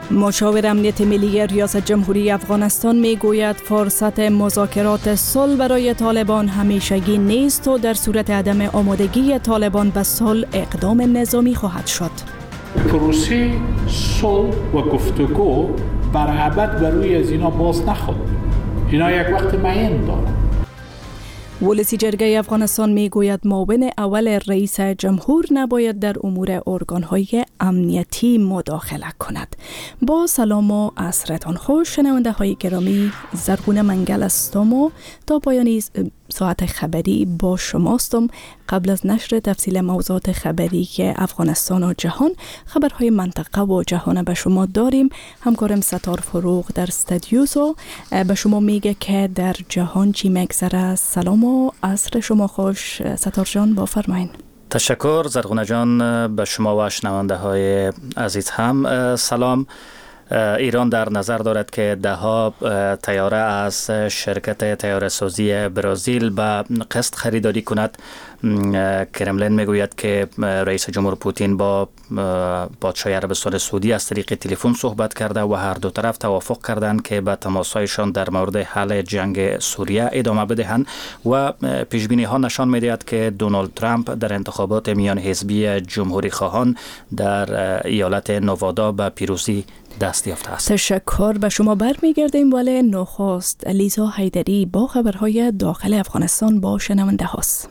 مشاور امنیت ملی ریاست جمهوری افغانستان میگوید فرصت مذاکرات صلح برای طالبان همیشگی نیست و در صورت عدم آمادگی طالبان به صلح اقدام نظامی خواهد شد. پروسه صلح و گفتگو بر ابد بر روی از اینا باز نخواهد. اینا یک وقت معین داره. ولسی جرگه افغانستان میگوید معاون اول رئیس جمهور نباید در امور ارگان‌های امنیتی مداخله کند. با سلام و عصرتان خوش شنونده های گرامی، زرغونه منگل هستم و تا پایان ساعت خبری با شماستم. قبل از نشر تفصیل موضوعات خبری که افغانستان و جهان، خبرهای منطقه و جهان به شما داریم. همکارم ستار فروغ در استودیوس و به شما میگه که در جهان چی میگذره. سلام و عصر شما خوش ستار جان، بفرمایید. تشکر زرغونه جان، به شما و شنونده های عزیز هم سلام. ایران در نظر دارد که دهها طیاره از شرکت طیاره سازی برزیل به قسط خریداری کند. کرملین میگوید که رئیس جمهور پوتین با پادشاه عربستان سعودی از طریق تلفن صحبت کرده و هر دو طرف توافق کردند که به تماسهایشان در مورد حل جنگ سوریه ادامه بدهند و پیشبینی ها نشان میدهد که دونالد ترامپ در انتخابات میان حزبی جمهوری خواهان در ایالت نوادا به پیروزی دست یافته است. تشکر به شما برمیگردیم، ولی نخست لیزا حیدری با خبرهای داخل افغانستان با شنونده هاست.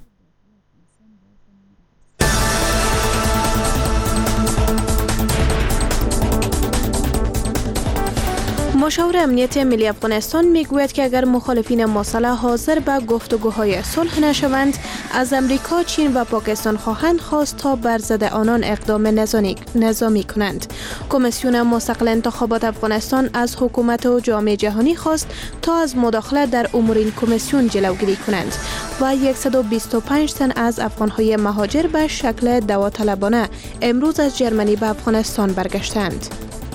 مشاور امنیت ملی افغانستان میگوید که اگر مخالفین مسلح حاضر به گفتگوهای صلح نشوند، از امریکا، چین و پاکستان خواهند خواست تا بر ضد آنان اقدام نظامی کنند. کمیسیون مستقل انتخابات افغانستان از حکومت و جامعه جهانی خواست تا از مداخله در امور این کمیسیون جلوگیری کنند و 125 تن از افغانهای مهاجر به شکل داوطلبانه امروز از جرمنی به افغانستان برگشتند.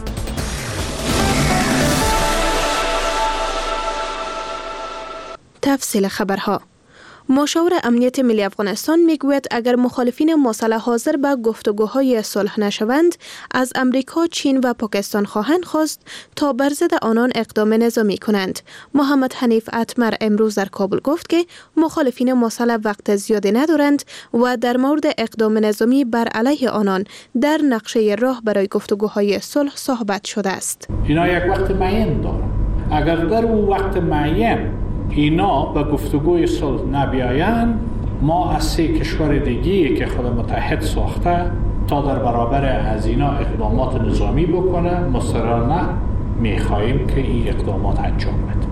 تفصیل خبرها. مشاور امنیت ملی افغانستان میگوید اگر مخالفین مسلح حاضر به گفتگوهای صلح نشوند، از امریکا، چین و پاکستان خواهند خواست تا بر ضد آنان اقدام نظامی کنند. محمد حنیف اتمر امروز در کابل گفت که مخالفین مسلح وقت زیادی ندارند و در مورد اقدام نظامی بر علیه آنان در نقشه راه برای گفتگوهای صلح صحبت شده است. اینا یک وقت معین داره. اگر در اون وقت معین اینا به گفتگوی صلح نبیایند، ما از 3 کشور دیگی که خود متحد ساخته تا در برابر از اینا اقدامات نظامی بکنه، مصرانه میخواییم که این اقدامات انجام بده.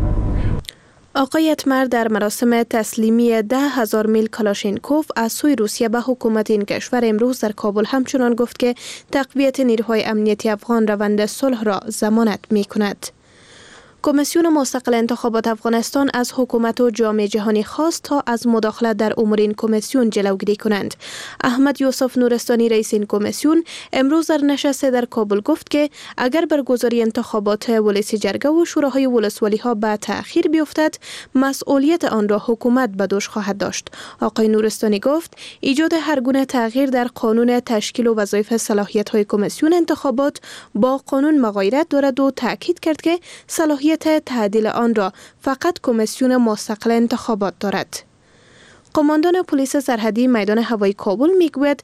آقای اتمر در مراسم تسلیمی 10,000 میل کلاشینکوف از سوی روسیه به حکومت این کشور امروز در کابل همچنان گفت که تقویت نیروهای امنیتی افغان روند صلح را ضمانت می‌کند. کمیسیون مستقل انتخابات افغانستان از حکومت و جامعه جهانی خواست تا از مداخله در امور این کمیسیون جلوگیری کنند. احمد یوسف نورستانی رئیس این کمیسیون امروز در نشست در کابل گفت که اگر برگزاری انتخابات ولسی جرگه و شوراهای ولسوالی ها به تأخیر بیفتد، مسئولیت آن را حکومت به دوش خواهد داشت. آقای نورستانی گفت ایجاد هر گونه تغییر در قانون تشکیل و وظایف صلاحیت های کمیسیون انتخابات با قانون مغایرت دارد و تاکید کرد که صلاحیت تعدیل آن را فقط کمیسیون مستقل انتخابات دارد. قماندان پلیس سرحدی میدان هوایی کابل میگوید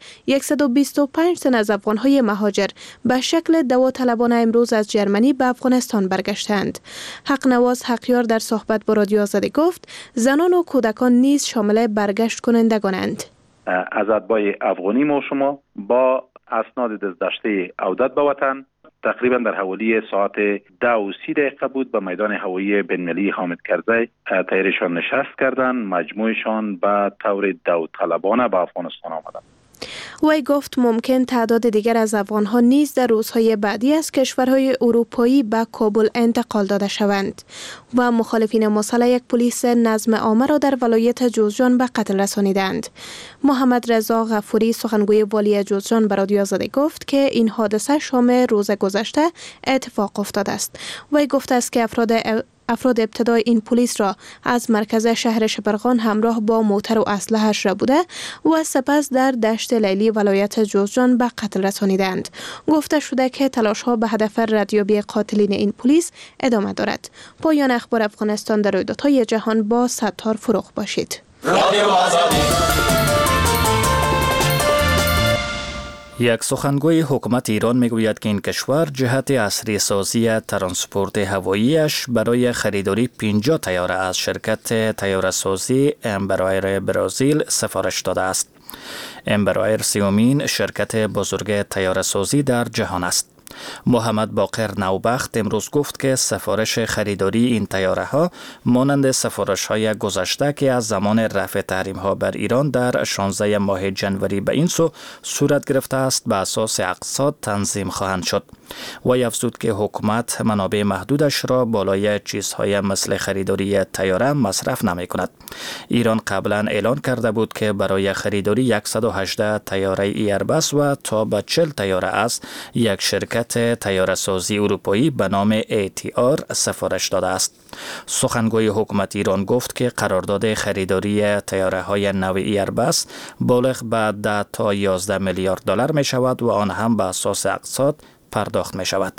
125 تن از افغانهای مهاجر به شکل داوطلبانه امروز از جرمنی به افغانستان برگشتند. حق نواز حقیار در صحبت با رادیو آزادی گفت زنان و کودکان نیز شامل برگشت کنندگانند. از اتباع افغانی ما شما با اسناد دزدشته عودت به وطن تقریبا در حوالی ساعت 10:30 بود به میدان هوایی بین‌المللی حامد کرزی طیارشان نشست کردند. مجموعشان به طور داوطلبانه به افغانستان آمدند. وی گفت ممکن تعداد دیگر از افغانها نیز در روزهای بعدی از کشورهای اروپایی به کابل انتقال داده شوند و مخالفین مسلح یک پلیس نظم عامه را در ولایت جوزجان به قتل رسانیدند. محمد رضا غفوری سخنگوی والی جوزجان به رادیو آزادی گفت که این حادثه شام روز گذشته اتفاق افتاده است. وی گفته است که افراد افراد ابتدای این پلیس را از مرکز شهر شبرغان همراه با موتر و اسلحه‌اش را بوده و سپس در دشت لیلی ولایت جوزجان به قتل رسانیدند. گفته شده که تلاش‌ها به هدف ردیابی قاتلین این پلیس ادامه دارد. پایان اخبار افغانستان در رویدادهای جهان با ستار فروغ باشید. یک سخنگوی حکومت ایران میگوید که این کشور جهت عصری سازی ترانسپورت هواییش برای خریداری 50 طیاره از شرکت طیاره سازی امبرایر برزیل سفارش داده است. امبرایر سیومین شرکت بزرگ طیاره سازی در جهان است. محمد باقر نوبخت امروز گفت که سفارش خریداری این طیاره ها مانند سفارش های گذشته که از زمان رفع تحریم ها بر ایران در 16 ماه جنوری به این سو صورت گرفته است به اساس اقساط تنظیم خواهند شد. و افزود که حکومت منابع محدودش را بالای چیزهای مثل خریداری طیاره مصرف نمی کند. ایران قبلا اعلان کرده بود که برای خریداری 118 طیاره ایربس و تا به 40 طیاره از یک شرکت طیاره سازی اروپایی به نام ATR سفارش داده است. سخنگوی حکومت ایران گفت که قرارداد خریداری طیاره های نو ایربس بالغ به 10 تا 11 میلیارد دلار می شود و آن هم به اساس اقساط پرداخت می شود.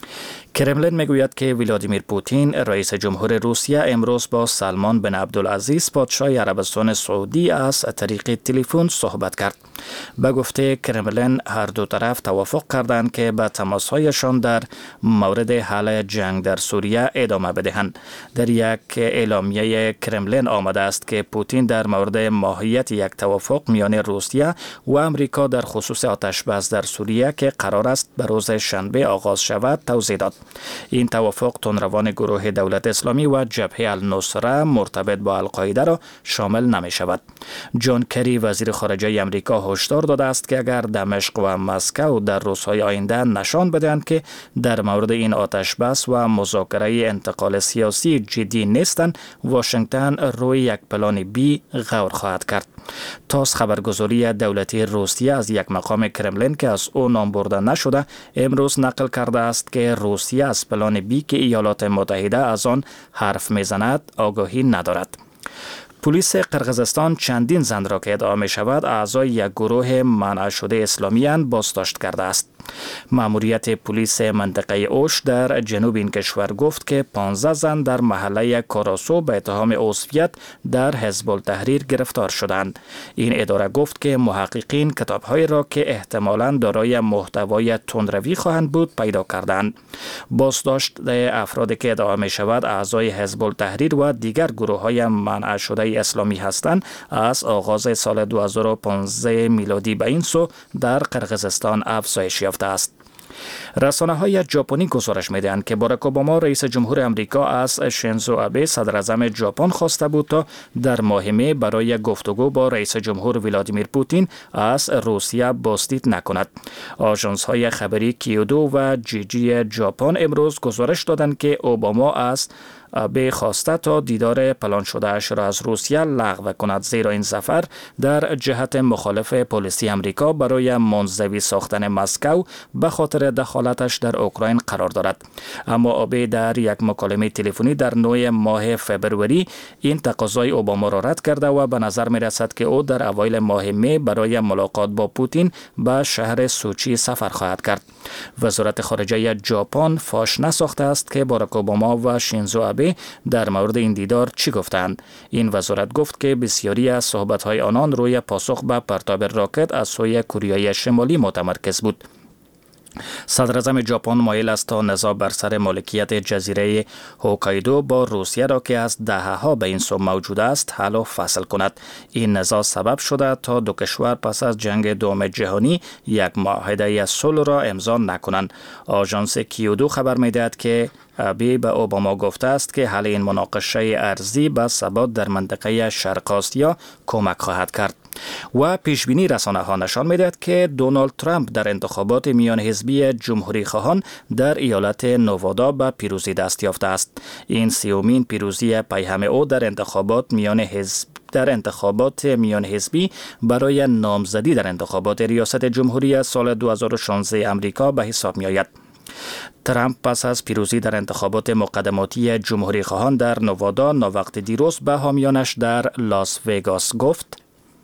کرملین میگوید که ولادیمیر پوتین رئیس جمهور روسیه امروز با سلمان بن عبدالعزیز پادشاه عربستان سعودی از طریق تلفن صحبت کرد. به گفته کرملین هر دو طرف توافق کردند که به تماسهایشان در مورد حل جنگ در سوریه ادامه بدهند. در یک اعلامیه کرملین آمده است که پوتین در مورد ماهیت یک توافق میان روسیه و امریکا در خصوص آتش‌بس در سوریه که قرار است به روز شنبه آغاز شود توضیح داد. این توافق تندروان گروه دولت اسلامی و جبهه النصره مرتبط با القاعده را شامل نمی شود. جان کری وزیر خارجه امریکا هشدار داده است که اگر دمشق و مسکو در روزهای آینده نشان بدهند که در مورد این آتش بس و مذاکره انتقال سیاسی جدی نیستند، واشنگتن روی یک پلان بی غور خواهد کرد. تاس خبرگزاری دولتی روسیه از یک مقام کرملین که از او نام برده نشده امروز نقل کرده است که روسیه از پلان بی که ایالات متحده از آن حرف میزند آگاهی ندارد. پلیس قرقیزستان چندین زن را که ادعا می شود اعضای یک گروه منع شده اسلامی اند بازداشت کرده است. مأموریت پلیس منطقه اوش در جنوب این کشور گفت که 15 زن در محله کاراسو به اتهام عضویت در حزب التحریر گرفتار شدند. این اداره گفت که محققین کتاب‌هایی را که احتمالاً دارای محتوای تندروی خواهند بود پیدا کردند. بازداشت افرادی که ادعا می شود اعضای حزب التحریر و دیگر گروه‌های منع شده اسلامی هستند از آغاز سال 2015 میلادی به این سو در قرقیزستان افزایش یافته است. رسانه‌های ژاپنی گزارش می‌دهند که باراک اوباما رئیس جمهور آمریکا از شینزو آبه صدر اعظم ژاپن خواسته بود تا در ماه می برای گفتگو با رئیس جمهور ولادیمیر پوتین از روسیه بازدید نکند. آژانس‌های خبری کیودو و جیجی ژاپن امروز گزارش دادند که اوباما از آبه خواسته تا دیدار پلان شده اش را از روسیه لغو کند، زیرا این سفر در جهت مخالف پلیسی آمریکا برای منزوی ساختن مسکو به خاطر دخالتش در اوکراین قرار دارد. اما آبه در یک مکالمه تلفنی در 9 ماه فبروری این تقاضای اوباما را رد کرده و به نظر می رسد که او در اوایل ماه می برای ملاقات با پوتین به شهر سوچی سفر خواهد کرد. وزارت خارجه ژاپن فاش نساخته است که باراک اوباما و شینزو آبه در مورد این دیدار چی گفتند. این وزارت گفت که بسیاری از صحبت‌های آنان روی پاسخ به پرتاب راکت از سوی کره شمالی متمرکز بود. صدر اعظم ژاپن مایل است تا نزاع بر سر مالکیت جزیره هوکایدو با روسیه را که از دهه‌ها به این سو موجود است حل و فصل کند. این نزاع سبب شده تا دو کشور پس از جنگ دوم جهانی یک معاهده صلح را امضا نکنند. آژانس کیودو خبر می‌دهد که آبه به اوباما گفته است که حل این مناقشه ارضی به ثبات در منطقه شرق آسیا کمک خواهد کرد. و پیشبینی رسانه‌ها نشان می‌دهد که دونالد ترامپ در انتخابات میان حزبی جمهوری خواهان در ایالت نوادا به پیروزی دست یافته است. این سیومین پیروزی پیهم او در انتخابات میان حزبی برای نامزدی در انتخابات ریاست جمهوری سال 2016 امریکا به حساب می‌آید. ترامپ پس از پیروزی در انتخابات مقدماتی جمهوری خواهان در نوادا ناوقت دیروز به حامیانش در لاس وگاس گفت: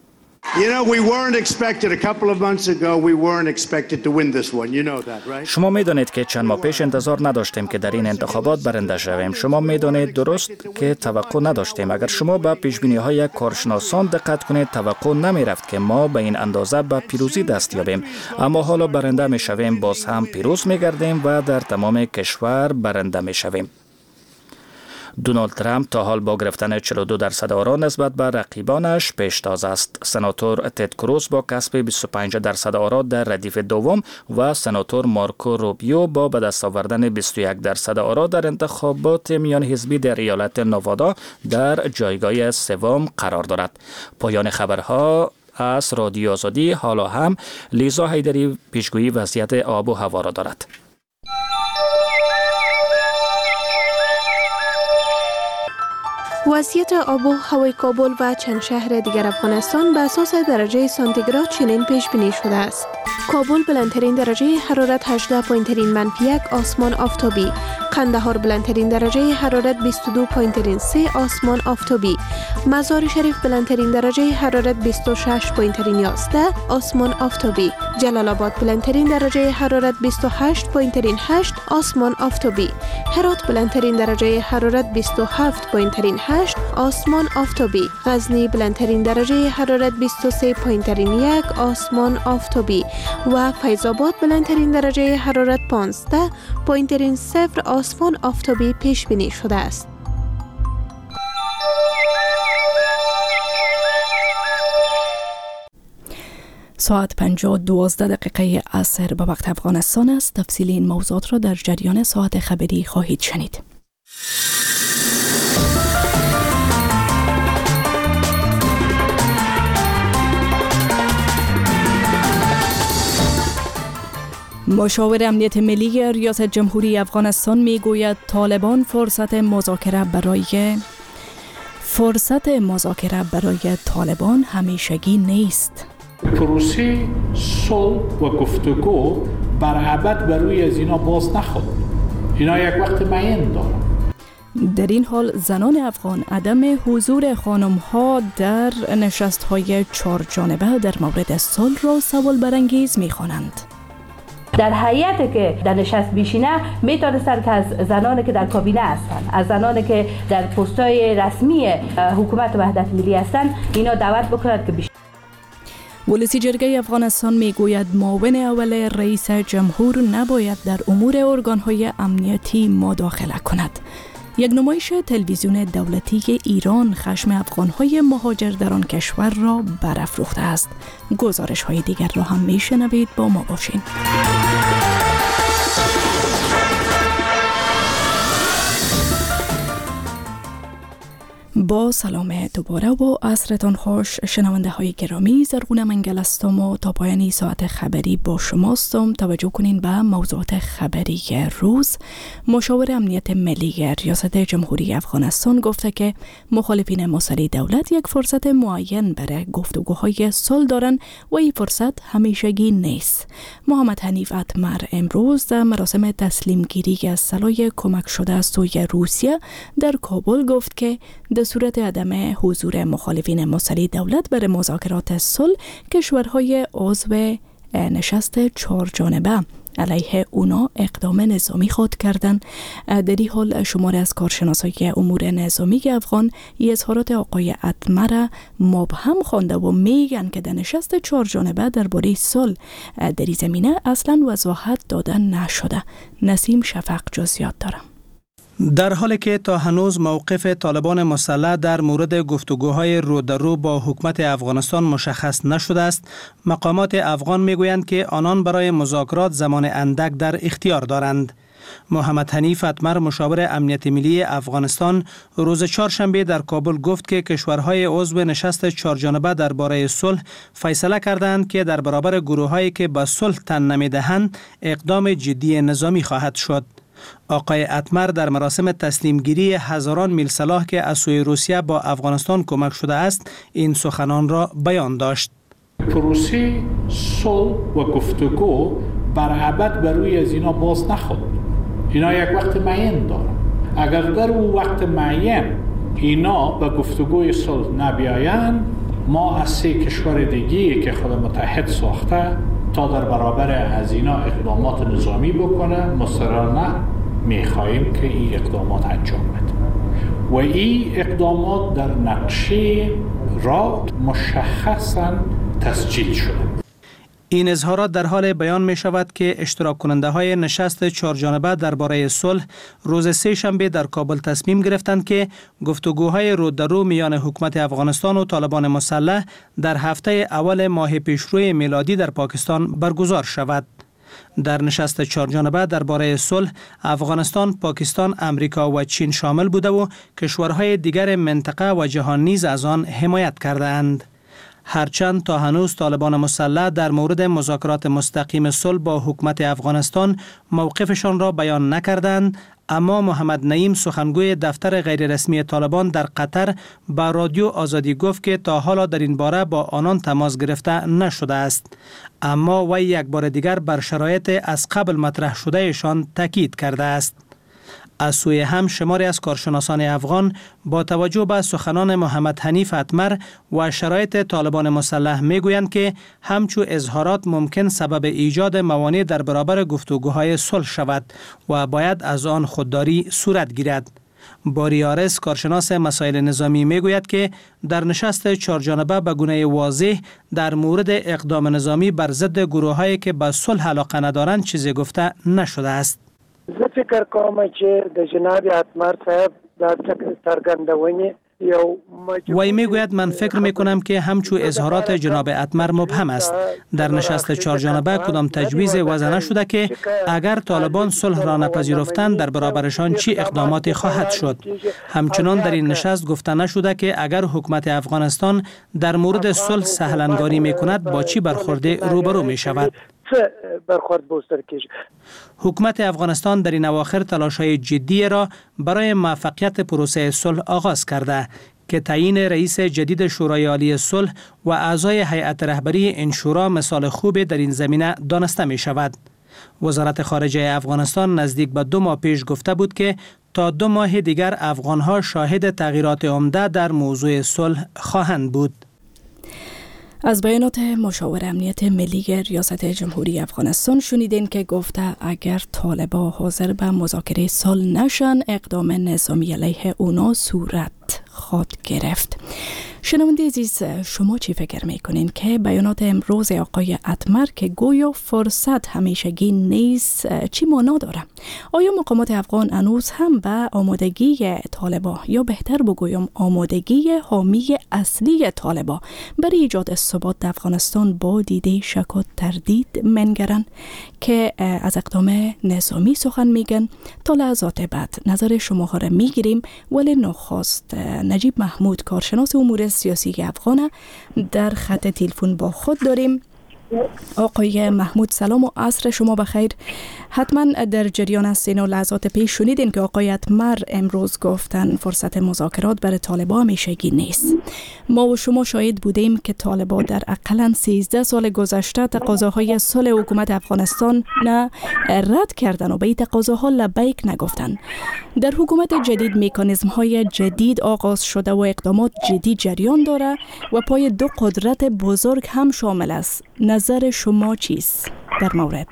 شما می‌دانید که چند ماه پیش انتظار نداشتیم که در این انتخابات برنده شویم. شما می‌دانید درست که توقع نداشتیم. اگر شما به پیش‌بینی‌های کارشناسان دقت کنید، توقع نمی‌رفت که ما به این اندازه به پیروزی دست یابیم. اما حالا برنده می‌شویم، باز هم پیروز می‌گردیم و در تمام کشور برنده می‌شویم. دونالد ترامپ تا حال با گرفتن 42% آرا نسبت به رقیبانش پیشتاز است. سناتور تد کروز با کسب 25% آرا در ردیف دوم و سناتور مارکو روبیو با به دست آوردن 21% آرا در انتخابات میان حزبی در ایالت نوادا در جایگاه سوم قرار دارد. پایان خبرها از رادیو آزادی. حالا هم لیزا حیدری پیشگویی وضعیت آب و هوا را دارد. وضعیت آب و هوای کابل و چند شهر دیگر افغانستان به اساس درجه سانتیگراد چنین پیش بینی شده است. کابل بلندترین درجه حرارت 18.1 آسمان آفتابی، قندهار بلندترین درجه حرارت 22.3 آسمان آفتابی، مزار شریف بلندترین درجه حرارت 26.11 آسمان آفتابی، جلال آباد بلندترین درجه حرارت 28.8 آسمان آفتابی، هرات بلندترین درجه حرارت 27.8 آسمان آفتابی، غزنی بلندترین درجه حرارت 23.1 آسمان آفتابی و فیض آباد بلندترین درجه حرارت 15.0 آسمان آفتابی پیش بینی شده است. ساعت 5:12 عصر به وقت افغانستان است. تفصیل این موضوعات را در جریان ساعت خبری خواهید شنید. مشاور امنیت ملی ریاست جمهوری افغانستان میگوید طالبان فرصت مذاکره برای طالبان همیشگی نیست. پروسه صلح و گفتگو بر ابد بر روی از اینا باز نخورد. اینا یک وقت معین دارن. در این حال زنان افغان عدم حضور خانم‌ها در نشست‌های 4 جانبه در مورد صلح را سوال برانگیز می‌خوانند. در هیئتی که در نشست بیشینه میتونستن که از زنانی که در کابینه هستن، از زنانی که در پست‌های رسمی حکومت وحدت ملی هستن، اینا دعوت بکنند که بیشتر. ولسی جرگه افغانستان میگوید معاون اول رئیس جمهور نباید در امور ارگان‌های امنیتی مداخله کند. یک نمایش تلویزیون دولتی ایران خشم افغان‌های مهاجر در آن کشور را برافروخته است. گزارش‌های دیگر را هم میشنوید، با ما باشین. با سلام دوباره و عصرتان خوش شنونده های گرامی. زرغونه منگل هستم و تا پایان ساعت خبری با شماستم. توجه کنین به موضوعات خبری روز. مشاور امنیت ملی ریاست جمهوری افغانستان گفته که مخالفین مسلح دولت یک فرصت معین برای گفتگوهای صلح دارند و این فرصت همیشگی نیست. محمد حنیف اتمر امروز در مراسم تسلیم گیری از سلاح کمک شده از سوی روسیه در کابل گفت که در صورت عدم حضور مخالفین مسلح دولت برای مذاکرات صلح، کشورهای عضو نشست 4 جانبه علیه اونا اقدام نظامی خود کردند. در این حال شماره از کارشناسای امور نظامی افغان اظهارات آقای اتمر مبهم خوانده و میگن که در نشست 4 جانبه درباره صلح در این زمینه اصلا وضاحت داده نشده. نسیم شفق جزئیات دارم. در حالی که تا هنوز موقف طالبان مسلح در مورد گفتگوهای رو در رو با حکومت افغانستان مشخص نشده است، مقامات افغان میگویند که آنان برای مذاکرات زمان اندک در اختیار دارند. محمد حنیف اتمر مشاور امنیت ملی افغانستان روز چهارشنبه در کابل گفت که کشورهای عضو نشست 4 جانبه درباره صلح فیصله کردند که در برابر گروهایی که به صلح تن نمیدهند اقدام جدی نظامی خواهد شد. آقای اتمر در مراسم تسلیم گیری هزاران میل سلاح که از سوی روسیه با افغانستان کمک شده است این سخنان را بیان داشت. پروسه صلح و گفتگو بر ابد بر روی از اینا باز نخورد. اینا یک وقت معین دارن. اگر در اون وقت معین اینا به گفتگوی صلح نبیاین، ما از 3 کشور دیگه که خود متحد ساخته تا در برابر از اینا اقدامات نظامی بکنه، مصرانه میخواییم که این اقدامات انجام بده و این اقدامات در نقشه را مشخصا تسجیل شده. این اظهارات در حال بیان می شود که اشتراک کننده های نشست 4 جانبه درباره صلح روز 3 شنبه در کابل تصمیم گرفتند که گفتگوهای رو در رو میان حکومت افغانستان و طالبان مسلح در هفته اول ماه پیشرو میلادی در پاکستان برگزار شود. در نشست 4 جانبه درباره صلح افغانستان، پاکستان، امریکا و چین شامل بوده و کشورهای دیگر منطقه و جهان نیز از آن حمایت کرده‌اند. هرچند تا هنوز طالبان مسلح در مورد مذاکرات مستقیم صلح با حکومت افغانستان موقفشان را بیان نکردند، اما محمد نعیم سخنگوی دفتر غیررسمی طالبان در قطر با رادیو آزادی گفت که تا حالا در این باره با آنان تماس گرفته نشده است، اما وی یک بار دیگر بر شرایط از قبل مطرح شدهشان تاکید کرده است. از سوی هم شماری از کارشناسان افغان با توجه به سخنان محمد حنیف اتمر و شرایط طالبان مسلح میگویند که همچو اظهارات ممکن سبب ایجاد موانع در برابر گفتگوهای صلح شود و باید از آن خودداری صورت گیرد. باریارس کارشناس مسائل نظامی میگوید که در نشست 4 جانبه به گونه واضح در مورد اقدام نظامی بر ضد گروهایی که به صلح علاقه ندارند چیزی گفته نشده است. زه فکر کوم چې د جناب اتمر صاحب د څرګندونې وی میگوید من فکر میکنم که همچو اظهارات جناب اتمر مبهم است. در نشست 4 جانبه کدام تجویز وضع نشده که اگر طالبان صلح را نپذیرفتند در برابرشان چی اقداماتی خواهد شد. همچنان در این نشست گفته نشده که اگر حکومت افغانستان در مورد صلح سهلنگاری میکند با چی برخورده روبرو می شود. حکومت افغانستان در این اواخر تلاش‌های جدی را برای موفقیت پروسه صلح آغاز کرده که تعیین رئیس جدید شورای عالی صلح و اعضای هیئت رهبری این شورا مثال خوبی در این زمینه دانسته می شود. وزارت خارجه افغانستان نزدیک به 2 ماه پیش گفته بود که تا 2 ماه دیگر افغانها شاهد تغییرات عمده در موضوع صلح خواهند بود. از بیانات مشاور امنیت ملی ریاست جمهوری افغانستان شنیدین که گفته اگر طالبان حاضر به مذاکره صلح نشن اقدام نظامی علیه اونا صورت خواهد گرفت. شنونده عزیز، شما چی فکر میکنین که بیانات امروز آقای اتمر که گویا فرصت همیشگی نیست چی معنا داره؟ آیا مقامات افغان هنوز هم به آمادگی طالبان یا بهتر بگویم آمادگی حامی اصلی طالبان برای ایجاد ثبات در افغانستان با دیده شک و تردید منگرن که از اقدام نظامی سخن میگن؟ تا لحظات بعد نظر شما ها را میگیریم، ولی نخست نجیب محمود کارشناس امور سیاسی افغان در خط تلفن با خود داریم. آقای محمود سلام و عصر شما بخیر. حتما در جریان هستین و لحظات پیش شنیدین که آقای اتمر امروز گفتن فرصت مذاکرات برای طالبان همیشگی نیست. ما و شما شاهد بودیم که طالبان در اقلاً 13 سال گذشته تقاضاهای صلح حکومت افغانستان رد کردن و به این تقاضاها لبیک نگفتن. در حکومت جدید مکانیزم های جدید آغاز شده و اقدامات جدی جریان داره و پای 2 قدرت بزرگ هم شامل است. نظر شما چیست در مورد؟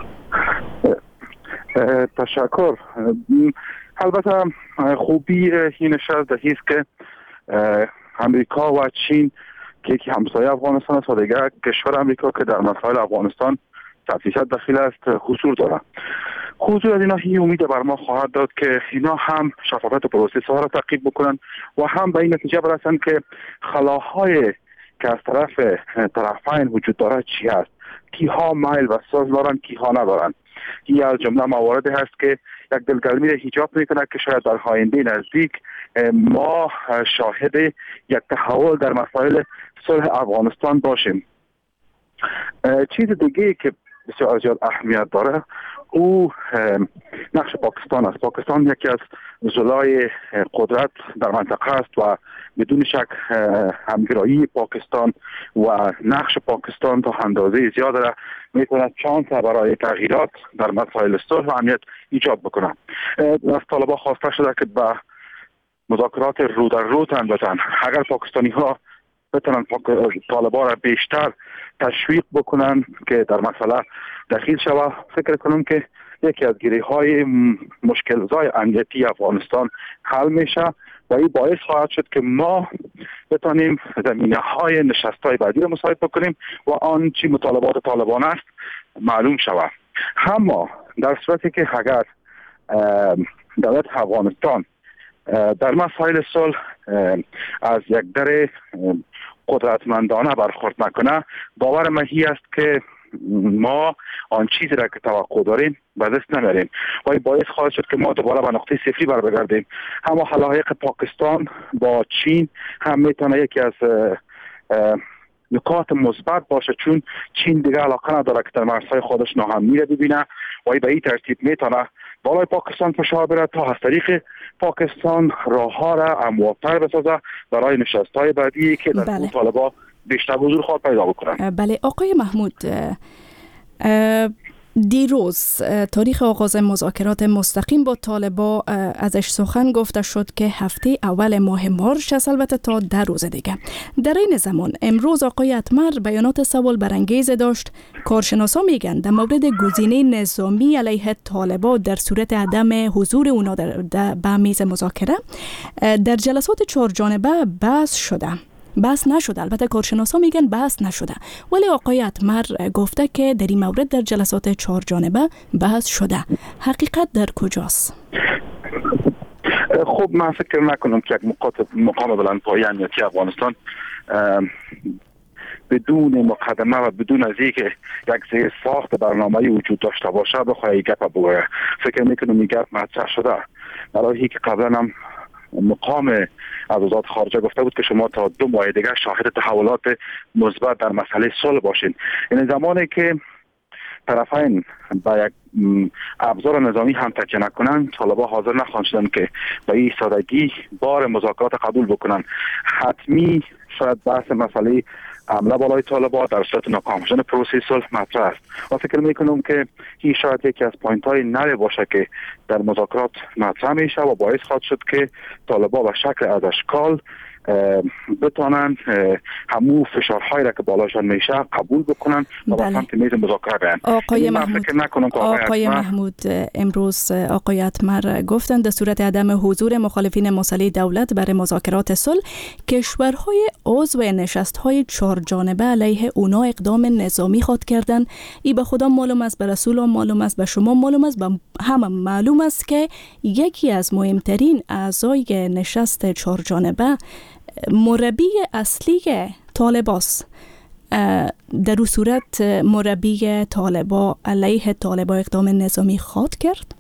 تشکر. البته خوبی این نشست است که امریکا و چین که یکی همسایه افغانستان است و دیگر کشور امریکا که در مسائل افغانستان تفصیلات دخیل است حضور دارد. حضور از اینا هی امید بر ما خواهد داد که اینا هم شفافیت پروسه ها را تعقیب بکنند و هم به این نتیجه برسند که خلاهای که از طرف طرفین وجود دارد چی است، کیها میل و ساز دارند کیها ندارند. این از جمله مواردی هست که یک دلگرمی را ایجاب میکنه که شاید در آینده نزدیک ما شاهد یک تحول در مسائل صلح افغانستان باشیم. چیز دیگه که بسیار زیاد اهمیت داره او نقش پاکستان است. پاکستان یکی از ضلای قدرت در منطقه است و بدون شک همگرایی پاکستان و نقش پاکستان تا اندازه زیاد میتونه چانس برای تغییرات در مسائل صلح و امنیت ایجاد بکنه. از طالبان خواسته شده که به مذاکرات رو در رو تن بزن. اگر پاکستانی ها بتونن طالبان را بیشتر تشویق بکنن که در مسئله دخیل شود، فکر کنم که یکی از گیری های مشکلات امنیتی افغانستان حل میشه و این باعث خواهد شد که ما بتانیم زمینه های نشست های بعدی را مصاحبه بکنیم و آن چی مطالبات طالبان است معلوم شود. اما در صورتی که اگر دولت افغانستان در مسائل صلح از یک در قدرتمندانه برخورد نکنه، باور من است که ما آن چیزی را که توقع داریم به دست نمیاریم و این باعث خواهد شد که ما دوباره به نقطه صفری برگردیم. اما حلایق پاکستان با چین هم میتونه یکی از نکات مثبت باشه، چون چین دیگه علاقه نداره که در مرزهای خودش ناامنی را ببینه و به این ترتیب میتونه بالای پاکستان فشار بره تا از طریق پاکستان راه را امواتر بسازه برای نشست‌های بعدی که در طالبان بیشتر حضور خواهد پیدا بکنن. بله آقای محمود، دیروز تاریخ آغاز مذاکرات مستقیم با طالبان ازش سخن گفته شد که هفته اول ماه مارس است، البته تا 10 روز دیگه. در این زمان امروز آقای اتمر بیانات سوال برانگیز داشت. کارشناسا میگن در مورد گزینه نظامی علیه طالبان در صورت عدم حضور اونا به میز مذاکره در جلسات 4 جانبه بحث نشده. البته کارشناسا میگن بحث نشده، ولی آقای اتمر گفته که در این مورد در جلسات 4 جانبه بحث شده. حقیقت در کجاست؟ خب من فکر نکنم که یک مقام بلندپایه امنیتی افغانستان بدون مقدمه و بدون از اینکه یک زیر ساخت برنامه‌ای وجود داشته باشه بخواد این گپ بگوید. فکر میکنم این گپ مطرح شده، برای که قبلا هم مقام از وزارت خارجه گفته بود که شما تا 2 ماه دیگه شاهد تحولات مثبت در مسئله صلح باشین. این زمانی که طرفین با یک ابزار نظامی هم تکیه نکنن، طالبان حاضر نخواهند شدن که با این سادگی بار مذاکرات قبول بکنن. حتمی شاید بحث مسئله حمله بالای طالبان در صورت ناکام شدن پروسه صلح مطرح است و فکر میکنم که این شاید یکی از پوینت های نوی باشه که در مذاکرات مطرح میشه و باعث خواهد شد که طالبان به شکل از اشکال بتونن همو فشارهایی را که بالاشان میشه قبول بکنن و به سمت میز مذاکره برن. آقای محمود امروز آقای اتمر گفتند در صورت عدم حضور مخالفین مسلح دولت برای مذاکرات صلح، کشورهای عضو نشست‌های 4 جانبه علیه اونا اقدام نظامی خواهد کردند. این به خدا معلوم است، به رسول معلوم است، به شما معلوم است، به همه معلوم است که یکی از مهمترین اعضای نشست 4 جانبه مربی اصلی طالباست. در اون صورت مربی طالبان علیه طالبان اقدام نظامی خواهد کرد؟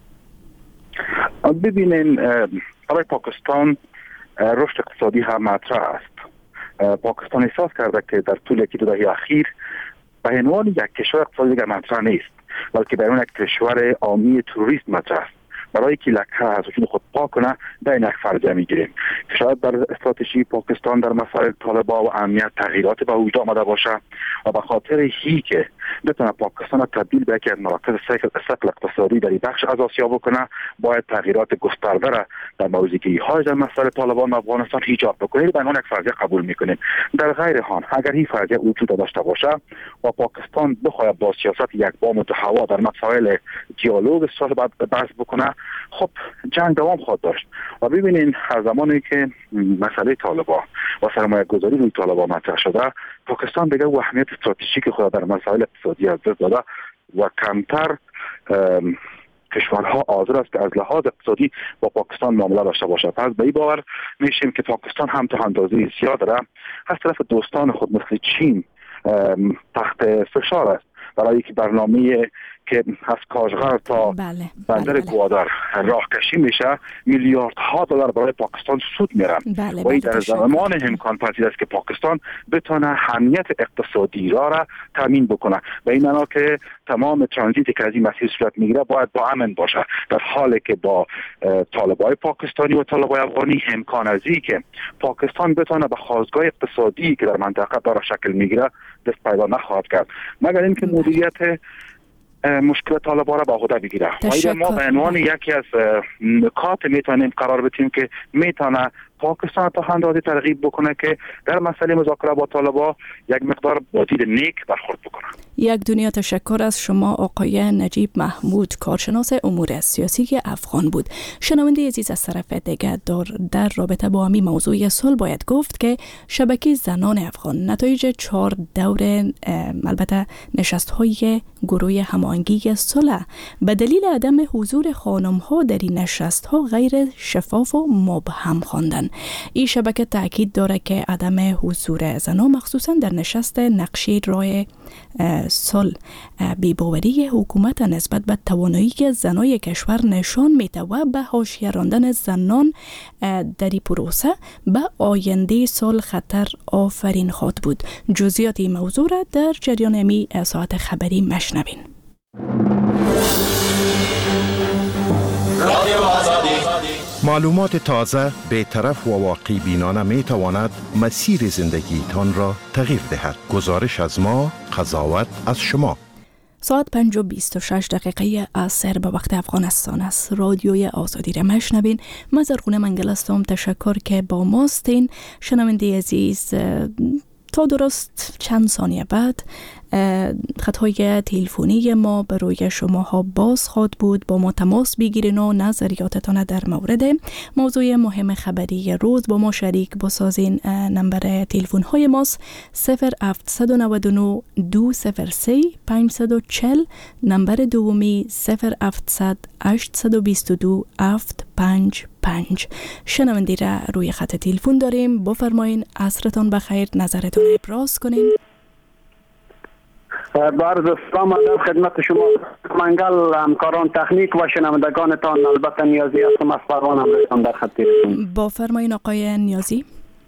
ببینین، برای پاکستان رشد اقتصادی هم مطرح است. پاکستان احساس کرده که در طول 1-2 دهه اخیر به عنوان یک کشور اقتصادی دیگر مطرح نیست، بلکه به عنوان یک کشور عامی تروریست مطرح است. برای که لکه از وجود خود پاک کنه در یک فرضیه میگیریم که شاید در استراتژی پاکستان در مسائل طالبان و امنیت تغییرات به وجود آمده باشه و به خاطر که بتونه پاکستان را تبدیل به یکی از مراکز ثقل اقتصادی در این بخش از آسیا بکنه، باید تغییرات گسترده را در موضوعی های در مسائل طالبان و افغانستان ایجاد بکنه. به عنوان یک فرضیه قبول میکنیم. در غیر حال اگر این فرضیه وجود داشته باشه و پاکستان بخواد با سیاست یک بام و 2 هوا در مسائل دیالوگ صلح بحث بکنه، خب جنگ دوام خواهد داشت. و ببینین هر زمانی که مسئله طالبان و سرمایه گذاری روی طالبان مطرح شده، پاکستان دیگه اهمیت استراتژیک خود در مسائل اقتصادی از دست داده و کمتر کشورها حاضر است که از لحاظ اقتصادی با پاکستان معامله داشته باشد. پس به این باور میشیم که پاکستان هم تا اندازه زیاد از طرف دوستان خود مثل چین تحت فشار است برای که برنامه که از کاشغر تا بندر گوادر راه کشی میشه میلیاردها دلار برای پاکستان سود میرن و این در زمان امکان پذیر است که پاکستان بتونه امنیت اقتصادی را تامین بکنه. به این معنا که تمام ترانزیتی که از این مسیر صورت میگیره باید با امن باشه، در حالی که با طالبای پاکستانی و طالبای افغانی امکان ازی که پاکستان بتونه به خواستگاه اقتصادی که در منطقه داره شکل میگیره دست پیدا نخواهد کرد مگر اینکه مدیریت مشکل طالبان را با عهده بگیره. ما به عنوان یکی از نکات میتونیم قرار بدیم که میتونه پاکستان تا اندازه ترغیب بکنه که در مسئله مذاکره با طالبان یک مقدار با دید نیک برخورد بکنه. یک دنیا تشکر از شما آقای نجیب محمود، کارشناس امور سیاسی افغان بود. شنونده عزیز از طرف دیگر در رابطه با همین موضوع صلح باید گفت که شبکه زنان افغان نتایج 4 دور البته نشست‌های گروه هماهنگی صلح به دلیل عدم حضور خانم‌ها در این نشست‌ها غیر شفاف و مبهم خواندند. این شبکه تاکید داره که عدم حضور زنان مخصوصا در نشست نقشه راه صلح بی‌باوری حکومت نسبت به توانایی زنای کشور نشان میده و به حاشیه راندن زنان در این پروسه به آینده صلح خطر آفرین خواهد بود. جزئیات این موضوع را در جریان می ساعت خبری مشنوین. معلومات تازه، بی‌طرف و واقعی بینانه می تواند مسیر زندگیتان را تغییر دهد. گزارش از ما، قضاوت از شما. ساعت 5:26 عصر به وقت افغانستان است. رادیوی آزادی را مشنوین. من زرخونه منگل هستم. تشکر که با ماستین. شنونده عزیز، تا درست چند ثانیه بعد خطهای تلفنی ما به روی شما ها باز خواهد بود. با ما تماس بگیرین و نظریاتتان در مورد موضوع مهم خبری روز با ما شریک بسازین. نمبر تلفن های ماست 0799 203 540. نمبر دومی 0700 822 755. شنوندی را روی خط تلفن داریم. بفرمایین. عصرتان بخیر، نظرتون ابراز کنین. عرض سلام ادب خدمت شما منگل، همکاران تکنیک و شنوندگانتان. البته نیازی هستم از پروان امریکان در خط تلفن. با فرمایین آقای نیازی.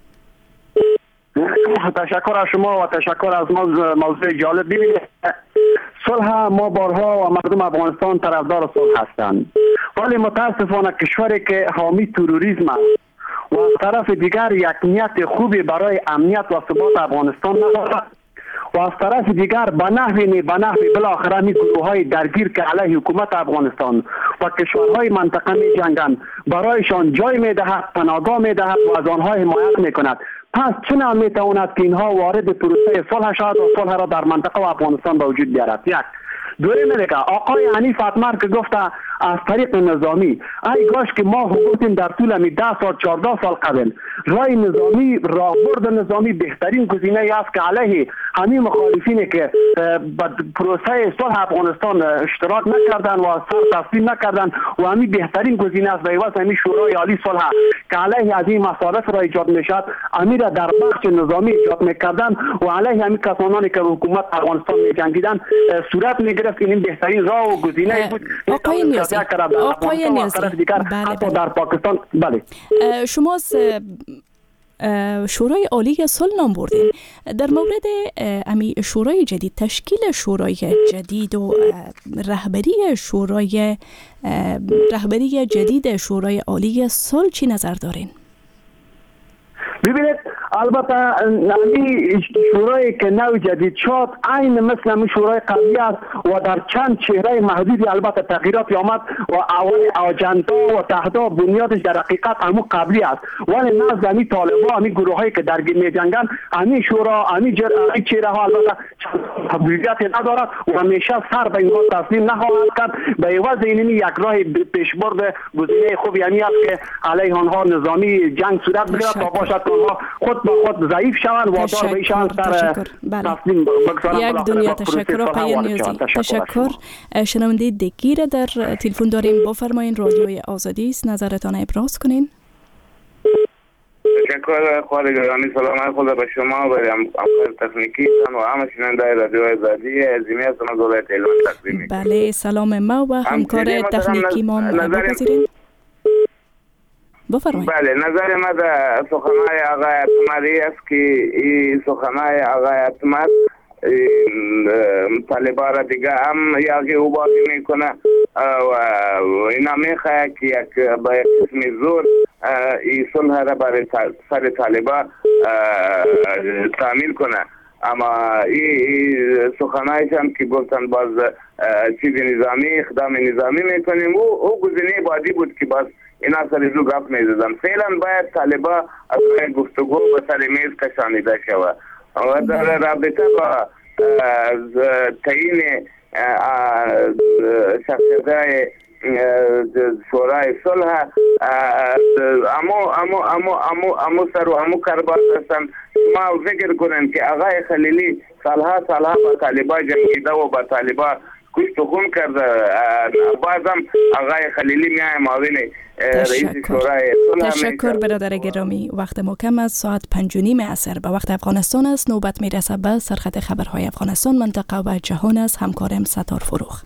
تشکر از شما و تشکر از موضوع جالب. ببینید، صلح ما بارها و مردم افغانستان طرفدار صلح هستند، ولی متاسفانه کشوری که حامی تروریسم است و از طرف دیگر یک نیت خوبی برای امنیت و ثبات افغانستان ندارد و از طرف دیگر به نحوی بالاخره می گروه های درگیر که علیه حکومت افغانستان و کشورهای منطقه می جنگند برایشان جای می دهد، پناهگاه می دهد و از آنها حمایت می کند. پس چنان می تواند که اینها وارد پروسه صلح شود و صلح را در منطقه و افغانستان به وجود بیارد؟ یک. دوم دیگه آقای حنیف اتمر که گفته از طریق نظامی، ای کاش که ما حکومتیم در طول می 10 سال 14 سال قبل راه نظامی، راهبرد نظامی بهترین گزینه است که علیه همین مخالفینی که به پروسه صلح افغانستان اشتراک نکردن و سر تسلیم نکردن و همین بهترین گزینه است. به عوض همین شورای عالی صلح که علیه از این مصالح را ایجاد میشد امیر در بخش نظامی ایجاد میکردن و علیه همین کسانی که حکومت افغانستان میجنگیدن صورت میگرفت. این بهترین راه و گزینه بود. آقای نیازی حتی در پاکستان. بله، شما شورای عالی صلح نام بردین. در مورد امی شورای جدید، تشکیل شورای جدید و رهبری جدید شورای عالی صلح چی نظر دارین؟ ببینید، البته این شورای که نو جدید شد عین مثل همین شورای قبلی است و در چند چهره محدودی البته تغییراتی آمد و اول اجندا و تهداف بنیادش در حقیقت همون قبلی است، ولی نزد همین طالبان، همین گروه هایی که درگیر می جنگن، همین شورا، همین چهره ها البته قابلیت ندارد و همیشه سر به اینها تسلیم نخواهد کرد. به عوض این یک راه پیشبرد گزینه خوبی است که علیه آنها نظامی جنگ صورت بگیرد تا باشد آنها خود به خود ضعیف شوند و دار بشن سر تسلیم بگذارند. یک دنیا تشکر آقای نیازی. تشکر. شنونده دیگه در تلفن داریم. بفرمایین. رادیوی آزادی است، نظرتان ابراز کنین. تشکر خواهر گرامی. سلام خدا به شما و همکار تکنیکیتان و همه شنونده‌های رادیو آزادی. عظیمی هستم از ولایت هلمند تقدیم. بله سلام ما و همکار تکنیکی ما بپذیرید. بفرمایید. بله نظر ما در سخنهای آقای اتمری است که این سخنهای آقای اتمر طالبان را دیگه هم یاقی او باقی میکنه و اینا میخواه که یک با یک قسم زور این صلح را برای سر طالبان تعمیل کنه. اما این سخنهایش هم که گفتن باز چیز نظامی اقدام نظامی میکنیم او گزینه بعدی بود که باز اینا سر زو گپ میزدن. فعلا باید طالبان از گفتگو به سر میز کشانیده شود و در رابطه با تعیین شخصیت‌های شورای صلح امو سر و امو کرباس هستن. ما فکر کنیم که آقای خلیلی سالها با طالبان جنگیده و با طالبان کشت و خون کرده. بازم آقای خلیلی میای معاون رئیس شورای صلح. تشکر برادر گرامی. وقت ما کم است. ساعت 5:30 عصر به وقت افغانستان است. نوبت میرسه به سرخط خبرهای افغانستان، منطقه و جهان است. همکارم ستار فروخ.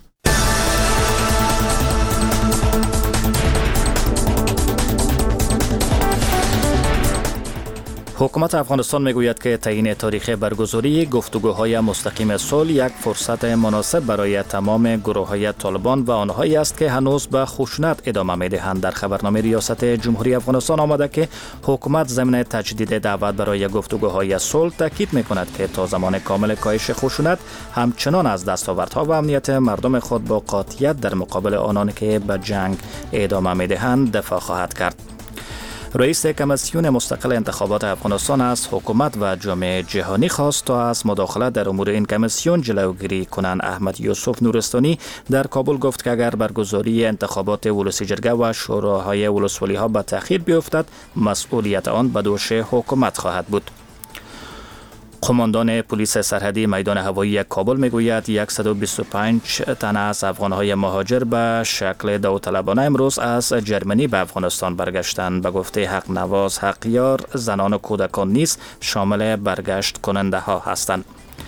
حکومت افغانستان میگوید که تعیین تاریخ برگزاری گفتگوهای مستقیم صلح یک فرصت مناسب برای تمام گروه‌های طالبان و آنهایی است که هنوز به خشونت ادامه میدهند. در خبرنامه ریاست جمهوری افغانستان آمده که حکومت ضمن تجدید دعوت برای گفتگوهای صلح تاکید میکند که تا زمان کامل کاهش خشونت همچنان از دستاوردها و امنیت مردم خود با قاطعیت در مقابل آنان که به جنگ ادامه میدهند دفاع خواهد کرد. رئیس کمیسیون مستقل انتخابات افغانستان از حکومت و جامعه جهانی خواست تا از مداخله در امور این کمیسیون جلوگیری کنند. احمد یوسف نورستانی در کابل گفت که اگر برگزاری انتخابات ولسی جرگه و شوراهای ولسوالی ها به تأخیر بیفتد، مسئولیت آن به دوش حکومت خواهد بود. قماندان پلیس سرحدی میدان هوایی کابل میگوید 125 تن از افغانهای مهاجر به شکل داوطلبانه امروز از جرمنی به افغانستان برگشتند. به گفته حق نواز حقیار، زنان و کودکان نیز شامل برگشت کننده ها هستند.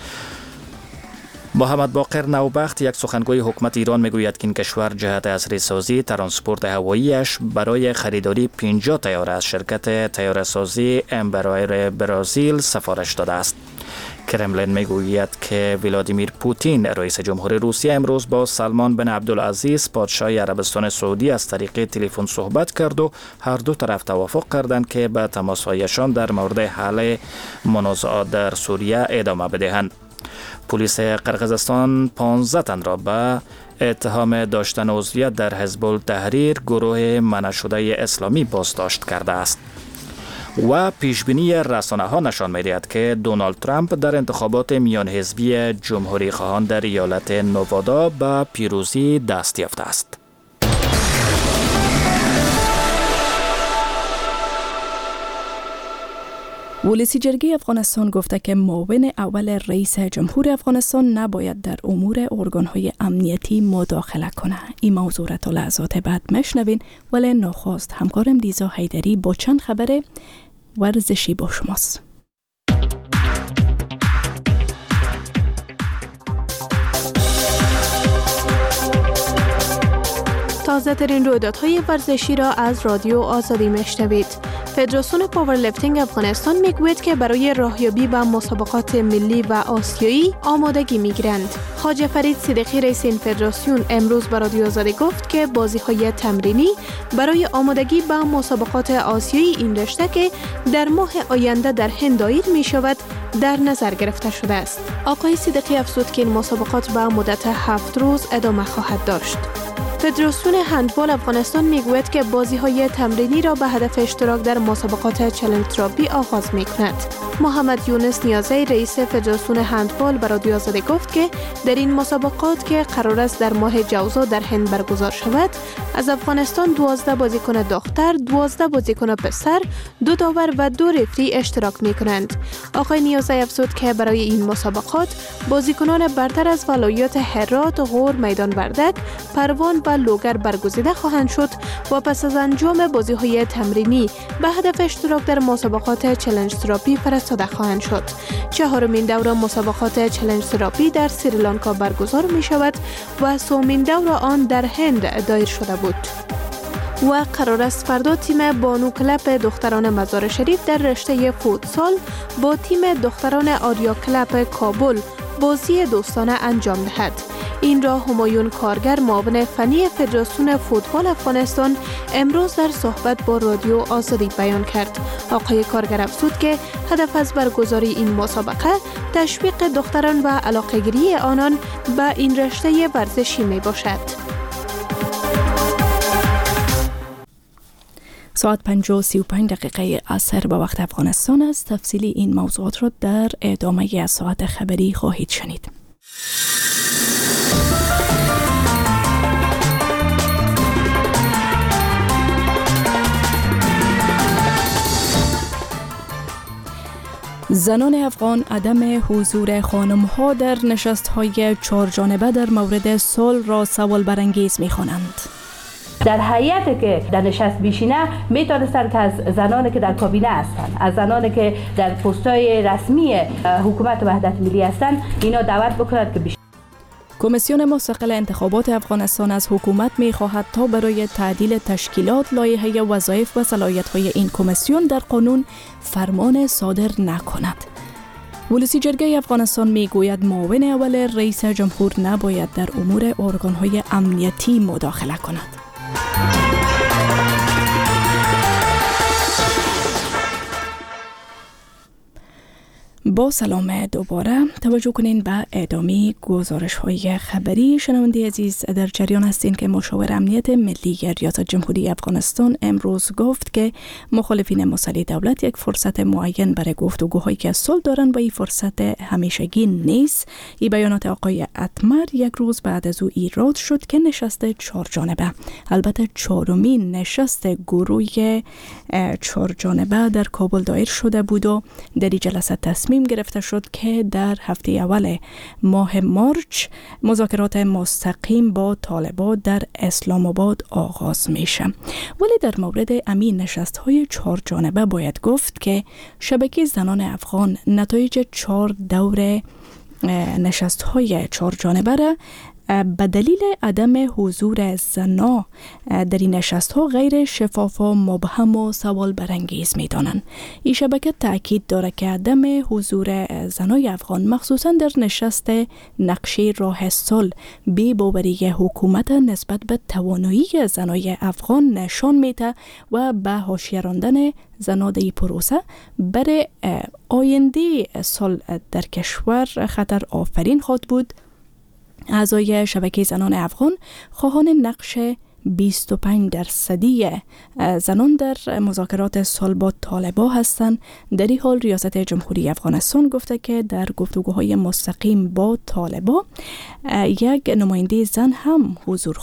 محمد باقر نوبخت، یک سخنگوی حکومت ایران، میگوید که این کشور جهت عصری‌سازی ترانسپورت هواییش برای خریداری 50 طیاره از شرکت طیاره‌سازی امبرایر برزیل سفارش داده است. کرملین میگوید که ولادیمیر پوتین رئیس جمهور روسیه امروز با سلمان بن عبدالعزیز پادشاه عربستان سعودی از طریق تلفن صحبت کرد و هر دو طرف توافق کردند که به تماس‌هایشان در مورد حل منازعات در سوریه ادامه بدهند. پلیس قرقیزستان 15 تن را به اتهام داشتن عضویت در حزب التحریر، گروه منع شده اسلامی، بازداشت کرده است. و پیشبینی رسانه ها نشان می‌دهد که دونالد ترامپ در انتخابات میان حزبی جمهوری خواهان در ایالت نوادا به پیروزی دست یافته است. ولسی جرگه افغانستان گفته که معاون اول رئیس جمهور افغانستان نباید در امور ارگان‌های امنیتی مداخله کنه. این موضوع را تا لحظات بعد مشنوین، ولی نخست همکارم لیزا حیدری با چند خبر ورزشی با شماست. تازه ترین رویدادهای ورزشی را از رادیو آزادی میشنوید. فدراسیون پاورلیفتینگ افغانستان میگوید که برای راهیابی به مسابقات ملی و آسیایی آمادگی میگیرند. خواجه فرید صدیقی رئیس این فدراسیون امروز به رادیو آزادی گفت که بازی‌های تمرینی برای آمادگی به مسابقات آسیایی این رشته که در ماه آینده در هند دایر میشود در نظر گرفته شده است. آقای صدیقی افزود که این مسابقات به مدت 7 روز ادامه خواهد داشت. فدراسیون هندبال افغانستان میگوید که بازی‌های تمرینی را به هدف اشتراک در مسابقات چلنج تراپی آغاز می‌کند. محمد یونس نیازی رئیس فدراسیون هندبال به رادیو آزادی گفت که در این مسابقات که قرار است در ماه جوزا در هند برگزار شود، از افغانستان 12 بازیکن دختر، 12 بازیکن پسر، 2 داور و 2 رفری اشتراک می‌کنند. آقای نیازی افزود که برای این مسابقات بازیکنان برتر از ولایات هرات، غور، میدان وردک، پروان و و لوگر برگزیده خواهند شد و پس از انجام بازی‌های تمرینی به هدف اشتراک در مسابقات چالش تراپی فرستاده خواهند شد. چهارمین دوره مسابقات چالش تراپی در سریلانکا برگزار می شود و سومین دوره آن در هند دایر شده بود. و قرار است فردا تیم بانو کلب دختران مزار شریف در رشته فوتسال با تیم دختران آریا کلب کابل بازی دوستانه انجام دهد. این را همایون کارگر معاون فنی فدراسیون فوتبال افغانستان امروز در صحبت با رادیو آزادی بیان کرد. آقای کارگر افزود که هدف از برگزاری این مسابقه تشویق دختران و علاقه‌گیری آنان به این رشته ورزشی می باشد. ساعت 5:35 عصر به وقت افغانستان است. تفصیلی این موضوعات را در ادامه از ساعت خبری خواهید شنید. زنان افغان عدم حضور خانم‌ها در نشست‌های چهارجانبه در مورد صلح را سوال برانگیز می‌خوانند. در هیئتی که در نشست بیشینه میتونستن که از زنانی که در کابینه هستند، از زنانی که در پست‌های رسمی حکومت وحدت ملی هستند، اینا دعوت بکنند که بیشتر. کمیسیون مستقل انتخابات افغانستان از حکومت می‌خواهد تا برای تعدیل تشکیلات لایحه وظایف و صلاحیت‌های این کمیسیون در قانون فرمان صادر نکند. ولسی جرگه افغانستان میگوید معاون اول رئیس جمهور نباید در امور ارگان‌های امنیتی مداخله کند. با سلام دوباره توجه کنین به ادامه گزارش های خبری. شنونده عزیز، در جریان هستین که مشاور امنیت ملی ریاست جمهوری افغانستان امروز گفت که مخالفین مسلح دولت یک فرصت معین برای گفتگوهایی که صلح دارند و این فرصت همیشگی نیست. این بیانات آقای اتمر یک روز بعد از او ایراد شد که نشست چهارجانبه، البته چهارمین نشست گروه چهارجانبه در کابل دایر شده بود و در این جلسه تصمیم گرفته شد که در هفته اول ماه مارچ مذاکرات مستقیم با طالبان در اسلام آباد آغاز میشه. ولی در مورد امین نشست‌های چهارجانبه باید گفت که شبکه زنان افغان نتایج 4 دوره نشست‌های چهارجانبه را به دلیل عدم حضور زنان در این نشست‌ها غیر شفاف و مبهم و سوال برانگیز می‌دانند. این شبکه تأکید دارد که عدم حضور زنان افغان مخصوصاً در نشست نقشه راه صلح بی‌باوری حکومت نسبت به توانایی زنان افغان نشان می‌دهد و به حاشیه راندن زنان در این پروسه برای آینده صلح در کشور خطر آفرین خواهد بود. اعضای شبکه زنان افغان خواهان نقش 25% زنان در مذاکرات صلح با طالبان هستند. در این حال ریاست جمهوری افغانستان گفته که در گفتگوهای مستقیم با طالبان یک نماینده زن هم حضور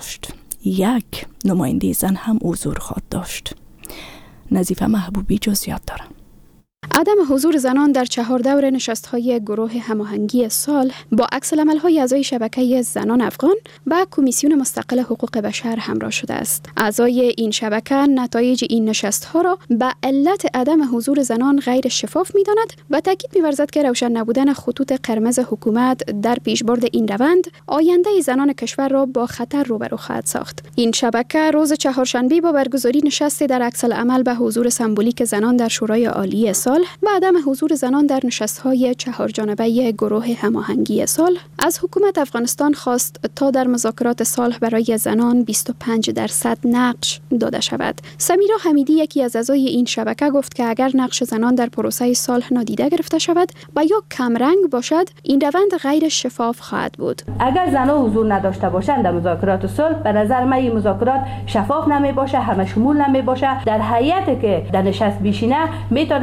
خواهد داشت. نظیفه محبوبی جزئیات دارم. عدم حضور زنان در 4 دور نشست‌های گروه هماهنگی صلح با عکس‌العمل‌های اعضای شبکه زنان افغان و کمیسیون مستقل حقوق بشر همراه شده است. اعضای این شبکه نتایج این نشست‌ها را به علت عدم حضور زنان غیر شفاف می‌داند و تاکید می‌ورزد که روشن نبودن خطوط قرمز حکومت در پیشبرد این روند آینده زنان کشور را با خطر روبرو خواهد ساخت. این شبکه روز چهارشنبه با برگزاری نشستی در عکس‌العمل به حضور سمبولیک زنان در شورای عالی صلح و عدم حضور زنان در نشست‌های چهارجانبه گروه هماهنگی صلح از حکومت افغانستان خواست تا در مذاکرات صلح برای زنان 25% نقش داده شود. سمیرا حمیدی یکی از اعضای این شبکه گفت که اگر نقش زنان در پروسه صلح نادیده گرفته شود و یا کمرنگ باشد، این روند غیر شفاف خواهد بود. اگر زنان حضور نداشته باشند در مذاکرات صلح، به نظر من این مذاکرات شفاف نمی باشه، همه شمول نمی باشه. در هیئتی که در نشست بیشینه میتونستن که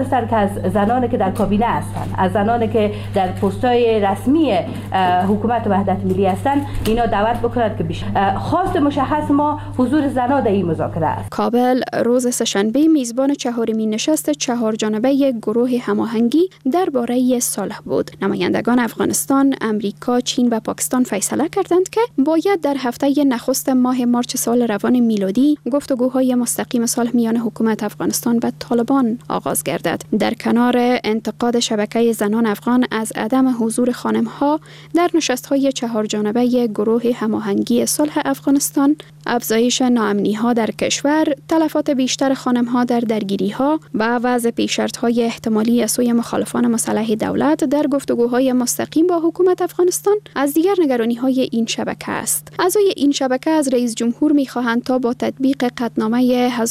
از زنانی که در کابینه هستند، از زنانی که در پست‌های رسمی حکومت وحدت ملی هستند، اینا دعوت بکنند که بیشتر. خواست مشخص ما حضور زنان در این مذاکره است. کابل روز سه‌شنبه میزبان چهارمین نشست 4 جانبه گروه هماهنگی درباره صلح بود. نمایندگان افغانستان، امریکا، چین و پاکستان فیصله کردند که باید در هفته نخست ماه مارچ سال روان میلادی گفتگوهای مستقیم صلح میان حکومت افغانستان و طالبان آغاز گردد. در کنار انتقاد شبکه زنان افغان از عدم حضور خانم‌ها در نشست‌های 4 جانبه گروه هماهنگی صلح افغانستان، افزایش ناامنی‌ها در کشور، تلفات بیشتر خانم‌ها در درگیری‌ها و وضع پیش‌شرط‌های احتمالی از سوی مخالفان مسلح دولت در گفتگوهای مستقیم با حکومت افغانستان از دیگر نگرانی‌های این شبکه است. اعضای این شبکه از رئیس جمهور می‌خواهند تا با تطبیق قطعنامه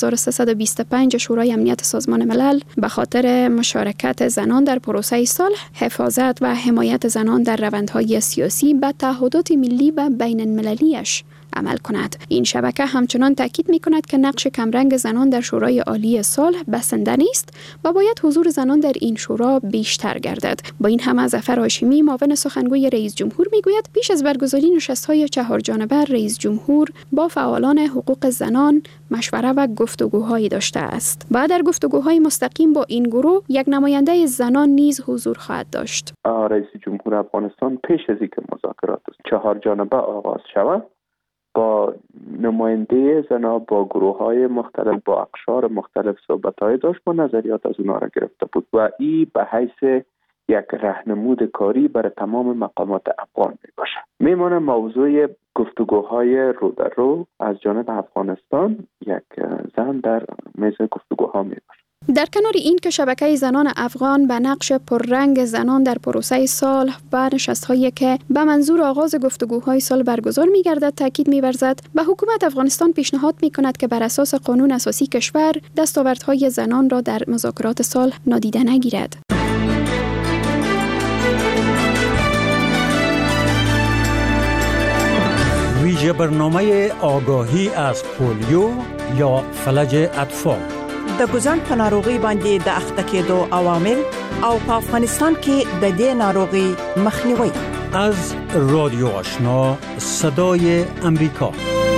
1325 شورای امنیت سازمان ملل به خاطر مشارکت زنان در پروسه صلح، حفاظت و حمایت زنان در روندهای سیاسی به تعهدات ملی و بین‌المللی‌اش عمل کند. این شبکه همچنان تاکید می‌کند که نقش کمرنگ زنان در شورای عالی صلح بسنده نیست و باید حضور زنان در این شورا بیشتر گردد. با این همه ظفر هاشمی، معاون سخنگوی رئیس جمهور میگوید پیش از برگزاری نشست‌های 4 جانبه رئیس جمهور با فعالان حقوق زنان مشوره و گفتگوهایی داشته است. بعد در گفتگوهای مستقیم با این گروه یک نماینده زنان نیز حضور خواهد داشت. رئیس جمهور افغانستان پیش از اینکه مذاکرات 4 جانبه آغاز شود با نماینده زنها، با گروه های مختلف، با اقشار مختلف صحبت‌های داشت، با نظریات از اونها را گرفته بود و این به حیث یک راهنمود کاری برای تمام مقامات افغان می باشه. میمانه موضوع گفتگوهای رو در رو از جانب افغانستان یک زن در میز گفتگوها می باشه. در کنار این که شبکه زنان افغان به نقش پررنگ زنان در پروسه صلح و نشست‌هایی که به منظور آغاز گفتگوهای صلح برگزار می‌گردد تاکید می‌ورزد، به حکومت افغانستان پیشنهاد می‌کند که بر اساس قانون اساسی کشور دستاوردهای زنان را در مذاکرات صلح نادیده نگیرد. ویژه برنامه آگاهی از پولیو یا فلج اطفال د ګوزن په ناروغي باندې د اخته کېدو عوامل او په افغانستان کې د دې ناروغي مخنیوي. از رادیو آشنا صدای امریکا.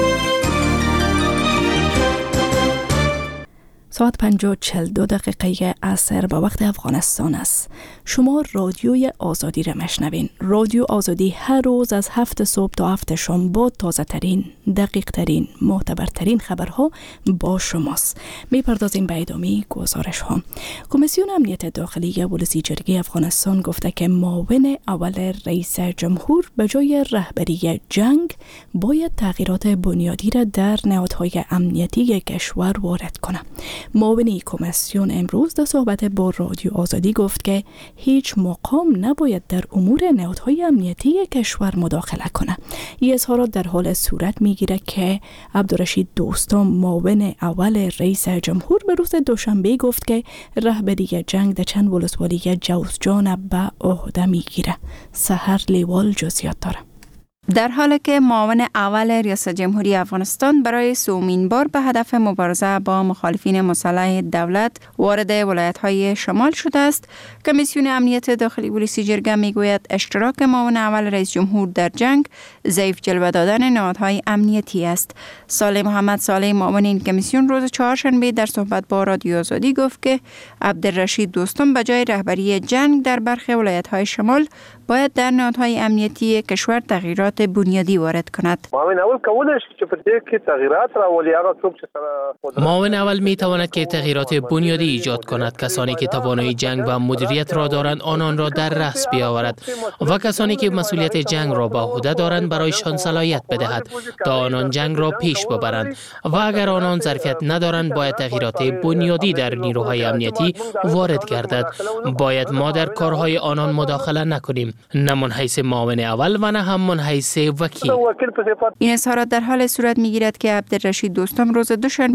ساعت 5:42 عصر به وقت افغانستان است. شما رادیوی آزادی را میشنوین. رادیو آزادی هر روز از 7 صبح تا 7 شام با تازه ترین، دقیق ترین، معتبرترین خبرها با شماست. میپردازیم به ادامه گزارش ها. کمیسیون امنیت داخلی ولسی جرگه افغانستان گفته که معاون اول رئیس جمهور به جای رهبری جنگ باید تغییرات بنیادی را در نهادهای امنیتی کشور وارد کنه. معاون کمیسیون امروز در صحبت با رادیو آزادی گفت که هیچ مقام نباید در امور نهادهای امنیتی کشور مداخله کنه. این اظهارات در حال صورت میگیره که عبدالرشید دوستم معاون اول رئیس جمهور به روز دوشنبه گفت که رهبری جنگ در چند ولسوالی جوزجان به عهده میگیره. سحر لیوال جزئیات داره. در حالی که معاون اول ریاست جمهوری افغانستان برای سومین بار به هدف مبارزه با مخالفین مسلح دولت وارد ولایت‌های شمال شده است، کمیسیون امنیت داخلی ولسی جرگه میگوید اشتراک معاون اول رئیس جمهور در جنگ ضعیف جلوه دادن نهادهای امنیتی است. صالح محمد صالح معاون این کمیسیون روز چهارشنبه در صحبت با رادیو آزادی گفت که عبدالرشید دوستم به جای رهبری جنگ در برخی ولایت‌های شمال باید در نهادهای امنیتی کشور تغییرات بنیادی وارد کند. معاون اول می تواند که تغییرات بنیادی ایجاد کند. کسانی که توانایی جنگ و مدیریت را دارند آنان را در رأس بیاورد و کسانی که مسئولیت جنگ را به عهده دارند برایشان صلاحیت بدهد تا آنان جنگ را پیش ببرند و اگر آنان ظرفیت ندارند باید تغییرات بنیادی در نیروهای امنیتی وارد گردد. باید ما در کارهای آنان مداخله نکنیم، نه من حیث معاون اول و نه هم من حیث وکیل. این اظهارات در حال صورت میگیرد که عبدالرشید دوستم روز دوشنبه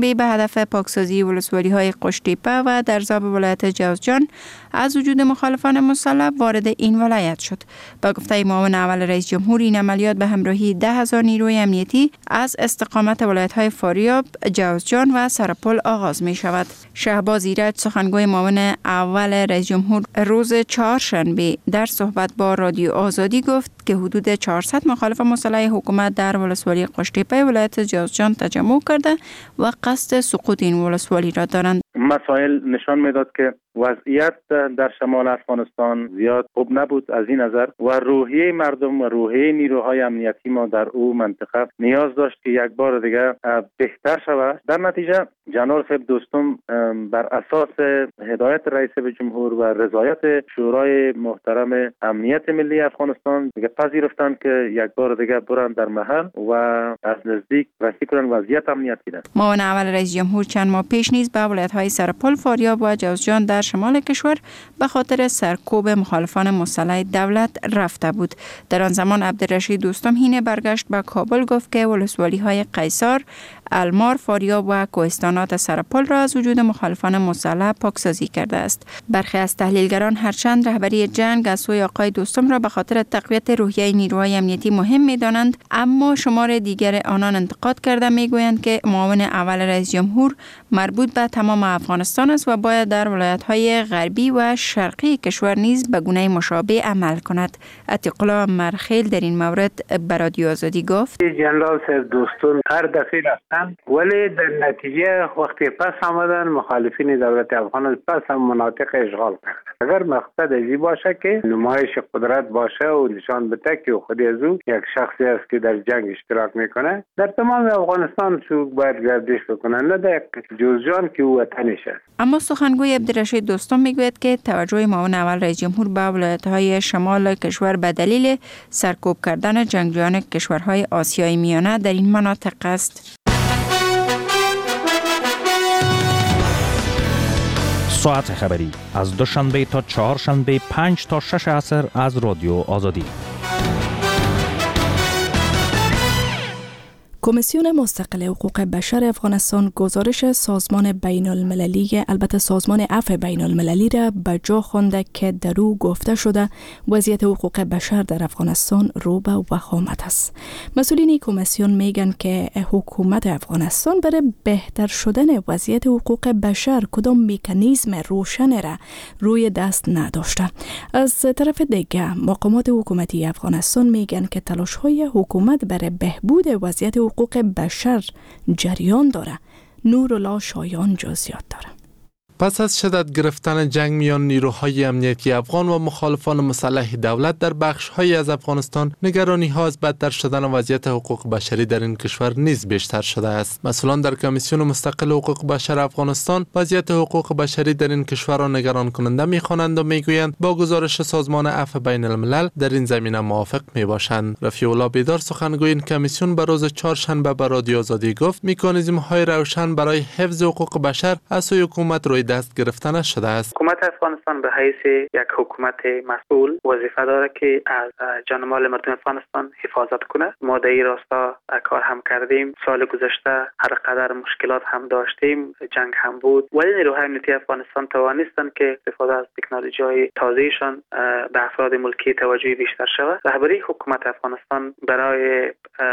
حمله به هدف پاکسازی ولسوالی‌های قشتیپه و درزاب ولایت جوزجان از وجود مخالفان مسلح وارد این ولایت شد. با گفته معاون اول رئیس جمهور، این عملیات به همراهی 10,000 نیروی امنیتی از استقامت ولایت‌های فاریاب، جوزجان و سرپل آغاز می شود. شهباز ایرج، سخنگوی معاون اول رئیس جمهور، روز چهارشنبه در صحبت با رادیو آزادی گفت که حدود 400 مخالف مسلح حکومت در ولسوالی قشتیپه ولایت جوزجان تجمع کرده و قصد سقوط این ولسوالی را دارند. مسائل نشان میداد که وضعیت در شمال افغانستان زیاد خوب نبود از این نظر و روحیه مردم و روحیه نیروهای امنیتی ما در او منطقه نیاز داشت که یک بار دیگه بهتر شود. در نتیجه جنرال صاحب دوستم بر اساس هدایت رئیس جمهور و رضایت شورای محترم امنیت ملی افغانستان دیگه پذیرفتند که یک بار دیگه برن در محل و از نزدیک بررسی کنن وضعیت امنیتی را. معاون اول رئیس جمهور چند ماه پیش نیز به ولایت‌های سرپل، فاریاب و جوزجان در شمال کشور به خاطر سرکوب مخالفان مسلح دولت رفته بود. در آن زمان عبدالرشید دوستم هینه برگشت به کابل گفت که ولسوالی‌های قیصار، المار، فاریاب و کوهستانات سرپل را از وجود مخالفان مسلح پاکسازی کرده است. برخی از تحلیلگران هرچند رهبری جنگ از سوی آقای دوستم را به خاطر تقویت روحیه نیروهای امنیتی مهم می‌دانند، اما شمار دیگر آنان انتقاد کرده می‌گویند که معاون اول رئیس جمهور مربوط به تمام افغانستان است و باید در ولایت‌های غربی و شرقی کشور نیز به گونه مشابه عمل کند. عتیق الله مرخیل در این مورد به رادیو آزادی گفت: جنرال صاحب دوستان هر دفعه رفتن، ولی در نتیجه وقتی پس آمدن مخالفین دولت افغان پس هم مناطق اشغال کردن. اگر مقصد ازی باشه که نمایش قدرت باشه و نشان بده که خود از او یک شخصی است که در جنگ اشتراک میکنه، در تمام افغانستان سوق باید گردش بکنن، نه در جوزجان که او وطنش است. اما سخنگوی عبدالرشید دوستم میگوید که توجه معاون اول رئیس جمهور به ولایت‌های شمال کشور به دلیل سرکوب کردن جنگجویان کشورهای آسیای میانه در این مناطق است. ساعت خبری از دوشنبه تا چهارشنبه 5 تا 6 عصر از رادیو آزادی. کمیسیون مستقل حقوق بشر افغانستان گزارش سازمان بین المللی، البته سازمان عفو بین المللی را به جا خوانده که در او گفته شده وضعیت حقوق بشر در افغانستان رو به وخامت است. مسئولین کمیسیون میگن که حکومت افغانستان برای بهتر شدن وضعیت حقوق بشر کدام مکانیزم روشن را روی دست نداشته. از طرف دیگه مقامات حکومتی افغانستان میگن که تلاش‌های حکومت برای بهبود وضعیت حقوق بشر جریان داره. نورالله شایان جزئیات داره. پس از شدت گرفتن جنگ میان نیروهای امنیتی افغان و مخالفان مسلح دولت در بخش‌هایی از افغانستان، نگرانی‌ها از بدتر شدن وضعیت حقوق بشری در این کشور نیز بیشتر شده است. مثلا در کمیسیون مستقل حقوق بشر افغانستان وضعیت حقوق بشری در این کشور را نگران کننده می‌خوانند و می‌گویند با گزارش سازمان عفو بین الملل در این زمینه موافق می‌باشند. رفیع الله بیدار، سخنگوی این کمیسیون، به روز چهارشنبه به رادیو آزادی گفت مکانیزم‌های روشن برای حفظ حقوق بشر از سوی حکومت روی دست گرفتن شده است. حکومت افغانستان به حیث یک حکومت مسئول وظیفه داره که از جان و مال مردم افغانستان حفاظت کنه. ما در این راستا کار هم کردیم. سال گذشته هر قدر مشکلات هم داشتیم، جنگ هم بود، ولی نیروهای امنیتی افغانستان توانستند که استفاده از تکنولوژی‌های تازه‌شان به افراد ملکی توجه بیشتر شود. رهبری حکومت افغانستان برای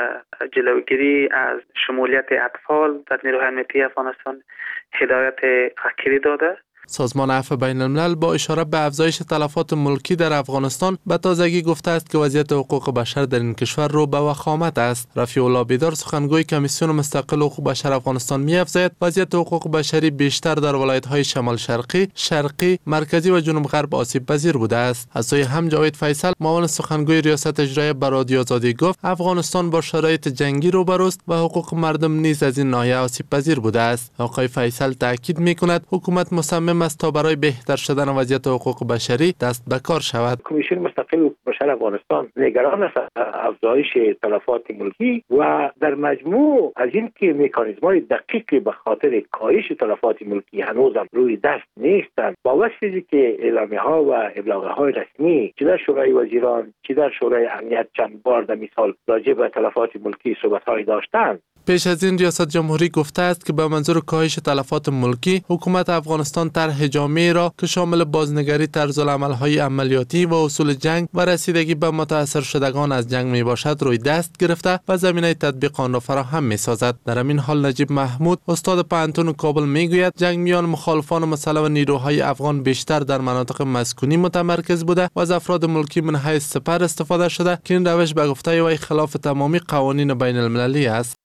جلوگیری از شمولیت اطفال در نیروهای امنیتی افغانستان هدایت اخیری داده. سازمان عفو بین الملل با اشاره به افزایش تلفات ملکی در افغانستان به تازگی گفته است که وضعیت حقوق بشر در این کشور رو به وخامت است. رفیع الله بیدار، سخنگوی کمیسیون مستقل حقوق بشر افغانستان، می‌افزاید وضعیت حقوق بشری بیشتر در ولایت‌های شمال شرقی، مرکزی و جنوب غرب آسیب پذیر بوده است. از سوی هم جاوید فیصل، معاون سخنگوی ریاست اجرایی، به رادیو آزادی گفت افغانستان با شرایط جنگی روبروست و حقوق مردم نیز از این ناحیه آسیب پذیر بوده است. آقای فیصل تاکید می‌کند حکومت مصمم است تا برای بهتر شدن وضعیت حقوق بشری دست به کار شود. کمیسیون مستقل حقوق بشر افغانستان نگران است افزایش تلفات ملکی و در مجموع از این که مکانیزم‌های دقیقی به خاطر کاهش تلفات ملکی هنوزم روی دست نیستند. با وجه که اعلامیه‌ها و ابلاغ‌های رسمی چه در شورای وزیران چه در شورای امنیت چند بار در مثال راجع به تلفات ملکی صحبت‌های داشتند، پیش از این ریاست جمهوری گفته است که به منظور کاهش تلفات ملکی حکومت افغانستان طرح جامع را که شامل بازنگری طرزالعمل‌های عملیاتی و اصول جنگ و رسیدگی به متاثر شدگان از جنگ می باشد روی دست گرفته و زمینه تطبیق آن را فراهم می سازد. در همین حال نجیب محمود استاد پانتون کابل می گوید جنگ میان مخالفان مسلح و نیروهای افغان بیشتر در مناطق مسکونی متمرکز بوده و از افراد ملکی من حیث سپر استفاده شده که این روش به گفته وی خلاف تمامی قوانین بین المللی است.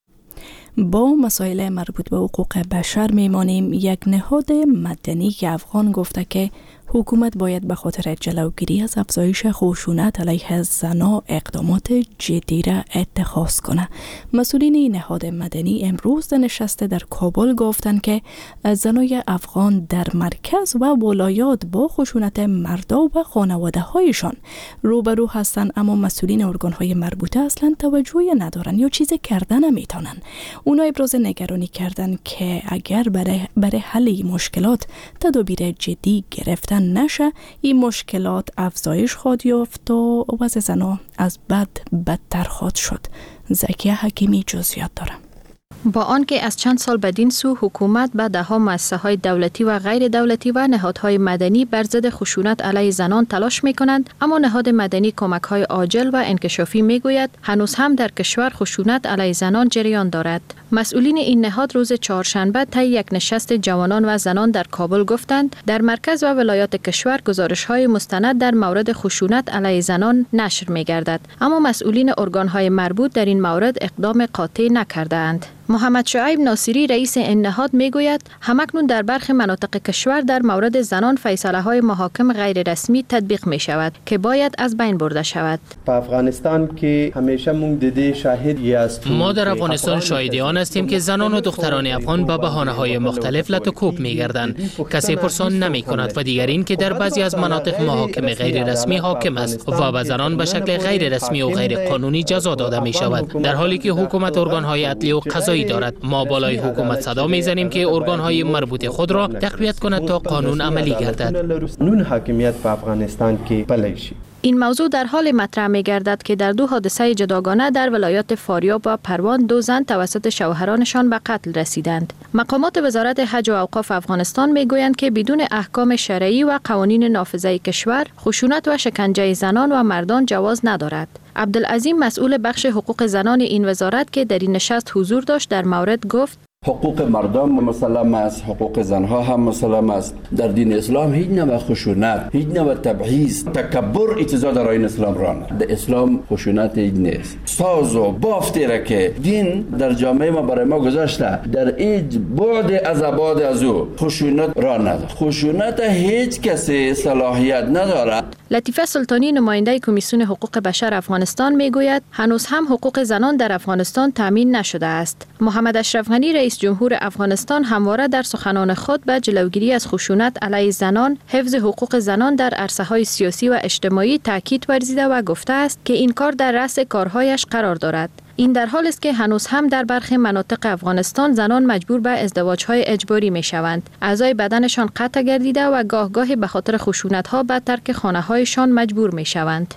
با مسائل مربوط به حقوق بشر میمانیم. یک نهاد مدنی افغان گفته که حکومت باید به خاطر جلوگیری از افزایش خشونت علیه زنان اقدامات جدی را اتخاذ کنه. مسئولین این نهاد مدنی امروز در نشست در کابل گفتند که زنای افغان در مرکز و ولایات با خشونت مردا و خانواده هایشان روبرو هستند، اما مسئولین ارگانهای مربوطه اصلا توجهی ندارن یا چیزی کردن نمیتونن. اونا ابراز نگرانی کردن که اگر برای حل این مشکلات تدابیر جدی گرفتن نشه، این مشکلات افزایش خواهد یافت و وضع زنان از بد بدتر خواهد شد. زکیه حکیمی جزئیات داره. با آنکه از چند سال بدین سو حکومت به ده‌ها مؤسسه‌های دولتی و غیر دولتی و نهادهای مدنی بر ضد خشونت علیه زنان تلاش می‌کنند، اما نهاد مدنی کمک‌های عاجل و انکشافی می‌گوید هنوز هم در کشور خشونت علیه زنان جریان دارد. مسئولین این نهاد روز چهارشنبه طی یک نشست جوانان و زنان در کابل گفتند در مرکز و ولایات کشور گزارش‌های مستند در مورد خشونت علیه زنان نشر می‌گردد، اما مسئولین ارگان‌های مربوط در این مورد اقدام قاطع نکرده‌اند. محمد شعیب ناصری رئیس این نهاد میگوید همکنون در برخی مناطق کشور در مورد زنان فیصله‌های محاکم غیر رسمی تطبیق می شود که باید از بین برده شود. افغانستان که همیشه دیده شاهدی است. ما در افغانستان شاهدان هستیم که زنان و دختران افغان به بهانه‌های مختلف لطوکوب می‌گردند. کسی پرسان نمی‌کند و دیگر این که در بعضی از مناطق محاکم غیر رسمی حاکم است و به زنان به شکل غیر رسمی و غیر قانونی جزا داده می شود، در حالی که حکومت ارگان‌های عدلی و قضایی دارد. ما بالای حکومت صدا میزنیم که ارگان‌های مربوط خود را تقویت کند تا قانون عملی گردد. نون حاکمیت په افغانستان کې پلی شي. این موضوع در حال مطرح می گردد که در 2 حادثه جداگانه در ولایات فاریاب و پروان 2 زن توسط شوهرانشان به قتل رسیدند. مقامات وزارت حج و اوقاف افغانستان می گویند که بدون احکام شرعی و قوانین نافذه کشور خشونت و شکنجه زنان و مردان جواز ندارد. عبدالعظیم مسئول بخش حقوق زنان این وزارت که در این نشست حضور داشت در مورد گفت حقوق مردم مسلم است، حقوق زنها هم مسلم است. در دین اسلام هیچ نوع خشونت، هیچ نوع تبعیض، تکبر اجازه در این اسلام را ندارد. در اسلام خشونت هیچ نیست. ساز و بافتی را که دین در جامعه ما برای ما گذاشته در هیچ بعد از ابعاد از او خشونت را ندارد. خشونت هیچ کسی صلاحیت ندارد. لطیفه سلطانی نماینده کمیسیون حقوق بشر افغانستان میگوید هنوز هم حقوق زنان در افغانستان تامین نشده است. محمد اشرف غنی رئیس جمهور افغانستان همواره در سخنان خود به جلوگیری از خشونت علیه زنان، حفظ حقوق زنان در عرصه‌های سیاسی و اجتماعی تاکید ورزیده و گفته است که این کار در رأس کارهایش قرار دارد. این در حالی است که هنوز هم در برخی مناطق افغانستان زنان مجبور به ازدواج‌های اجباری می‌شوند. اعضای بدنشان قطع گردیده و گاهگاهی به خاطر خشونت‌ها به ترک خانه‌هایشان مجبور می‌شوند.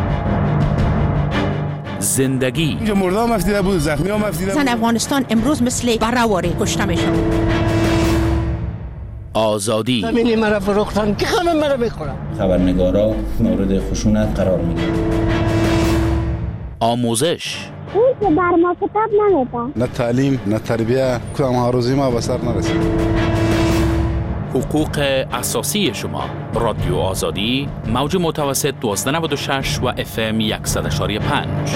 زندگی مردم افتیده بود، زخمی هم افتیده بود. زن افغانستان امروز مثل بره‌واره کشته می‌شوند. آزادی همین مرا فروختن که همه مرا می‌خورن. خبرنگارا مورد خشونت قرار می‌گیرند. آموزش اون که بر ما کتاب نمیده. نه تعلیم، نه تربیه، کدام هاروزی ما به سر نرسید. حقوق اساسی شما. رادیو آزادی، موج متوسط 1296 و FM 100.5.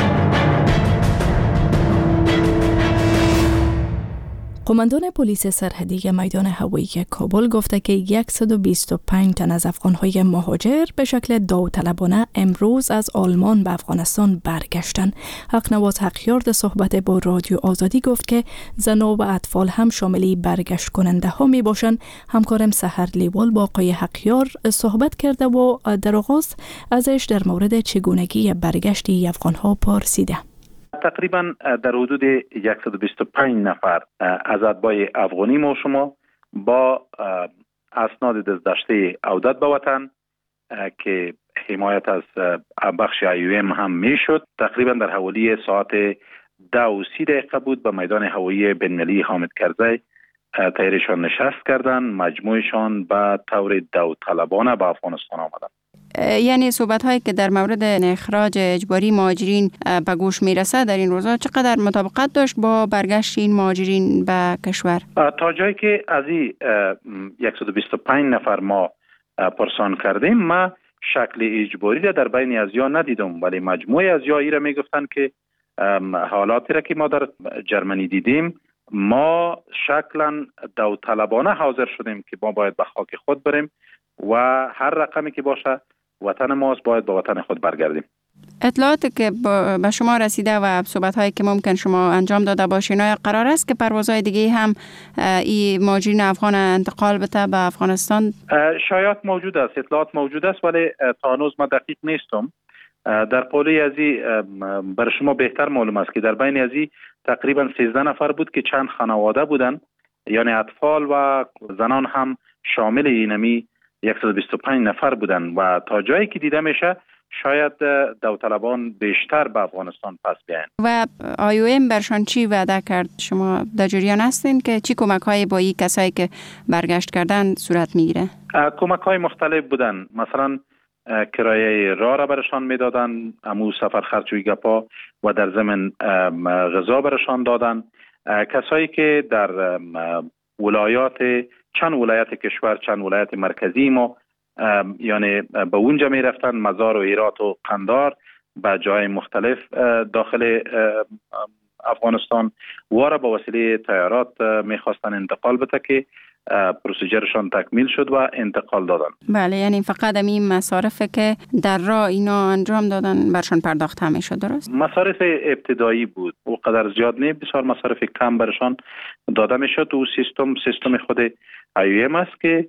قماندان پلیس سرحدی میدان هوایی کابل گفته که 125 تن از افغان‌های مهاجر به شکل داوطلبانه امروز از آلمان به افغانستان برگشتند. حقنواز حقیار در صحبت با رادیو آزادی گفت که زنان و اطفال هم شاملی برگشت کننده ها می باشند. همکارم سحر لیوال با آقای حقیار صحبت کرده و در آغاز ازش در مورد چگونگی برگشتی افغان‌ها پرسیده. تقریبا در حدود 125 نفر از اتباع افغانی ما شما با اسناد دزدشته عودت به وطن که حمایت از بخش IOM هم می شد تقریبا در حوالی ساعت 2:30 دقیقه بود به میدان هوایی بین‌المللی حامد کرزی تایرشان نشست کردن، مجموعشان به طور داوطلبانه به افغانستان آمدن. یعنی صحبت هایی که در مورد اخراج اجباری مهاجرین به گوش میرسه در این روزها چقدر مطابقت داشت با برگشت این مهاجرین به کشور؟ تا جایی که از این 125 نفر ما پرسان کردیم، ما شکل اجباری در بین ازیا ندیدم، ولی مجموعه ازیا ای را میگفتن که حالاتی را که ما در جرمنی دیدیم، ما شکلا داوطلبانه حاضر شدیم که ما باید به خاک خود بریم و هر رقمی که باشه وطن ماست، باید به وطن خود برگردیم. اطلاعاتی که به شما رسیده و صحبت‌هایی که ممکن شما انجام داده باشین، آیا قرار است که پروازهای دیگه هم این مهاجرین افغان انتقال بده به افغانستان؟ شاید موجود است، اطلاعات موجود است، ولی تا هنوز ما دقیق نیستم. در پولی ازی برای شما بهتر معلوم است که در بین ازی تقریبا 13 نفر بود که چند خانواده بودن، یعنی اطفال و زنان هم شامل اینمی 125 نفر بودن و تا جایی که دیده میشه شاید داوطلبان بیشتر به افغانستان پس بیاین. و IOM برشان چی وعده کرد؟ شما در جریان هستین که چی کمک های با این کسایی که برگشت کردن صورت میگیره؟ کمک های مختلف بودن، مثلا کرایه راه را برشان میدادن، امو سفر خرج و گپا و در ضمن غذا برشان دادن. کسایی که در ولایات چند ولایت کشور، چند ولایت مرکزی ما یعنی به اونجا می رفتن، مزار و هرات و قندار، به جای مختلف داخل افغانستان واره به وسیله طیارات می خواستن انتقال بده که پروسیجرشان تکمیل شد و انتقال دادن. بله، یعنی فقط این مصارفه که در راه اینا انجام دادن برشان پرداخت همیشه، درست؟ مصارف ابتدایی بود، او قدر زیاد نه، بسیار مصارف کم برشان داده می شد. و سیستم خود IOM است که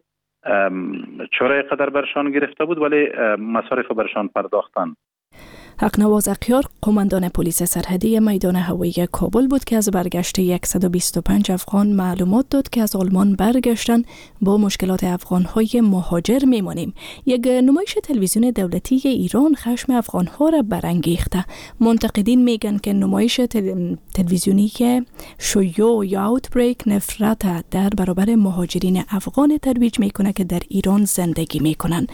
چرا قدر برشان گرفته بود، ولی مصارف برشان پرداختن. حقنواز اقیار قماندان پلیس سرحدی میدان هوایی کابل بود که از برگشت 125 افغان معلومات داد که از آلمان برگشتن با مشکلات افغان‌های مهاجر میمانیم. یک نمایش تلویزیون دولتی ایران خشم افغان‌ها را برانگیخته. منتقدین میگن که نمایش تلویزیونی که شیوع یا اوتبریک نفرت در برابر مهاجرین افغان ترویج میکنه که در ایران زندگی میکنن.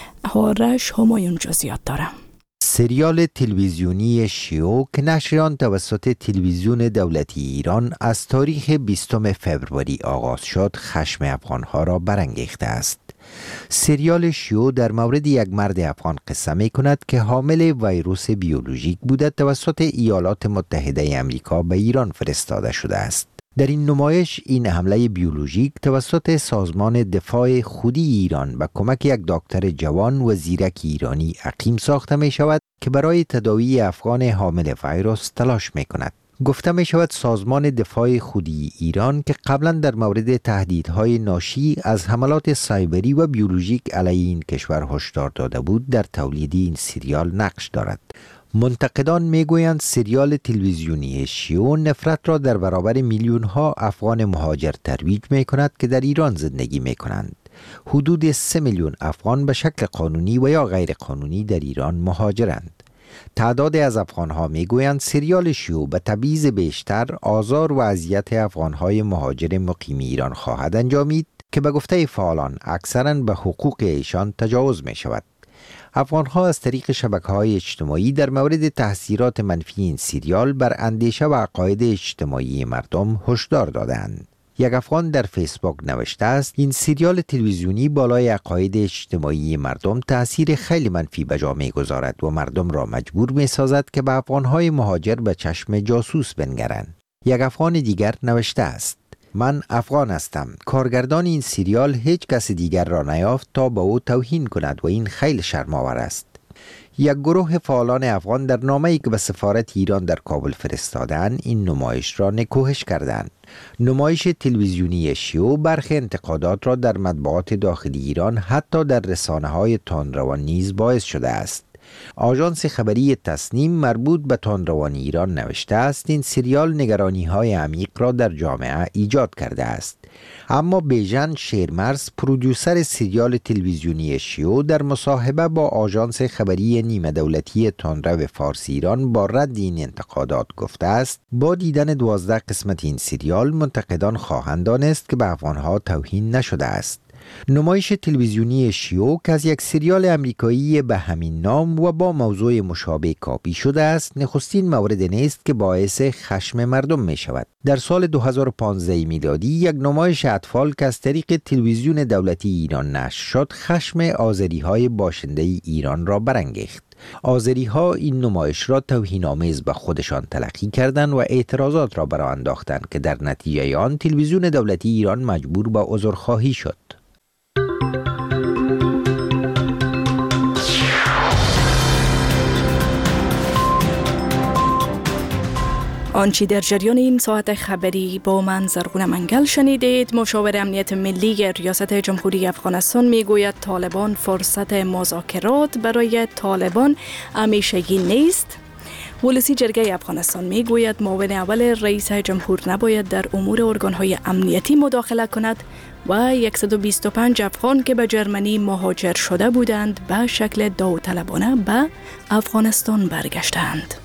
آرش همایون جزئیات داره. سریال تلویزیونی شیوع که نشر آن توسط تلویزیون دولتی ایران از تاریخ 20 فوریه آغاز شد، خشم افغانها را برانگیخته است. سریال شیوع در مورد یک مرد افغان قصه می کند که حامل ویروس بیولوژیک بوده توسط ایالات متحده آمریکا به ایران فرستاده شده است. در این نمایش این حمله بیولوژیک توسط سازمان دفاع خودی ایران به کمک یک دکتر جوان و زیرک ایرانی اقیم ساخته می شود که برای تداوی افغان حامل ویروس تلاش می کند. گفته می شود سازمان دفاع خودی ایران که قبلا در مورد تهدیدهای ناشی از حملات سایبری و بیولوژیک علیه این کشور هشدار داده بود، در تولید این سریال نقش دارد. منتقدان میگویند سریال تلویزیونی شیوع نفرت را در برابر میلیون‌ها افغان مهاجر ترویج می‌کند که در ایران زندگی می‌کنند. حدود 3 میلیون افغان به شکل قانونی و یا غیر قانونی در ایران مهاجرند. تعداد از افغان‌ها میگویند سریال شیوع به تبعیض بیشتر، آزار و اذیت افغان‌های مهاجر مقیم ایران خواهد انجامید که به گفته فعالان اکثراً به حقوق ایشان تجاوز می‌شود. افغان‌ها از طریق شبکه‌های اجتماعی در مورد تاثیرات منفی این سریال بر اندیشه و عقاید اجتماعی مردم هشدار دادند. یک افغان در فیسبوک نوشته است این سریال تلویزیونی بالای عقاید اجتماعی مردم تأثیر خیلی منفی به جا می‌گذارد و مردم را مجبور می‌سازد که به افغان‌های مهاجر به چشم جاسوس بنگرند. یک افغان دیگر نوشته است من افغان هستم. کارگردان این سریال هیچ کس دیگر را نیافت تا به او توهین کند و این خیلی شرم‌آور است. یک گروه فعالان افغان در نامه‌ای که به سفارت ایران در کابل فرستادند این نمایش را نکوهش کردند. نمایش تلویزیونی شیوع برخی انتقادات را در مطبوعات داخلی ایران حتی در رسانه‌های تندرو نیز باعث شده است. آژانس خبری تسنیم مربوط به تندروان ایران نوشته است این سریال نگرانی‌های عمیق را در جامعه ایجاد کرده است. اما بیژن شیرمرز پرودوسر سریال تلویزیونی شیو در مصاحبه با آژانس خبری نیمه دولتی تندرو فارسی ایران با رد این انتقادات گفته است با دیدن 12 قسمت این سریال منتقدان خواهند دانست که به افغانها توهین نشده است. نمایش تلویزیونی شیو که از یک سریال امریکایی به همین نام و با موضوع مشابه کاپی شده است نخستین مورد نیست که باعث خشم مردم می شود. در سال 2015 میلادی یک نمایش اطفال که از طریق تلویزیون دولتی ایران نشر شد خشم آذری‌های باشنده ایران را برانگیخت. آذری‌ها این نمایش را توهین‌آمیز به خودشان تلقی کردند و اعتراضات را برآورده انداختند که در نتیجه آن تلویزیون دولتی ایران مجبور به عذرخواهی شد. آنچه در جریان این ساعت خبری با من زرغون منگل شنیدید. مشاور امنیت ملی ریاست جمهوری افغانستان میگوید طالبان فرصت مذاکرات برای طالبان همیشگی نیست. ولسی جرگه افغانستان میگوید معاون اول رئیس جمهور نباید در امور ارگانهای امنیتی مداخله کند و 125 افغان که به جرمنی مهاجر شده بودند به شکل داوطلبانه به افغانستان برگشتند.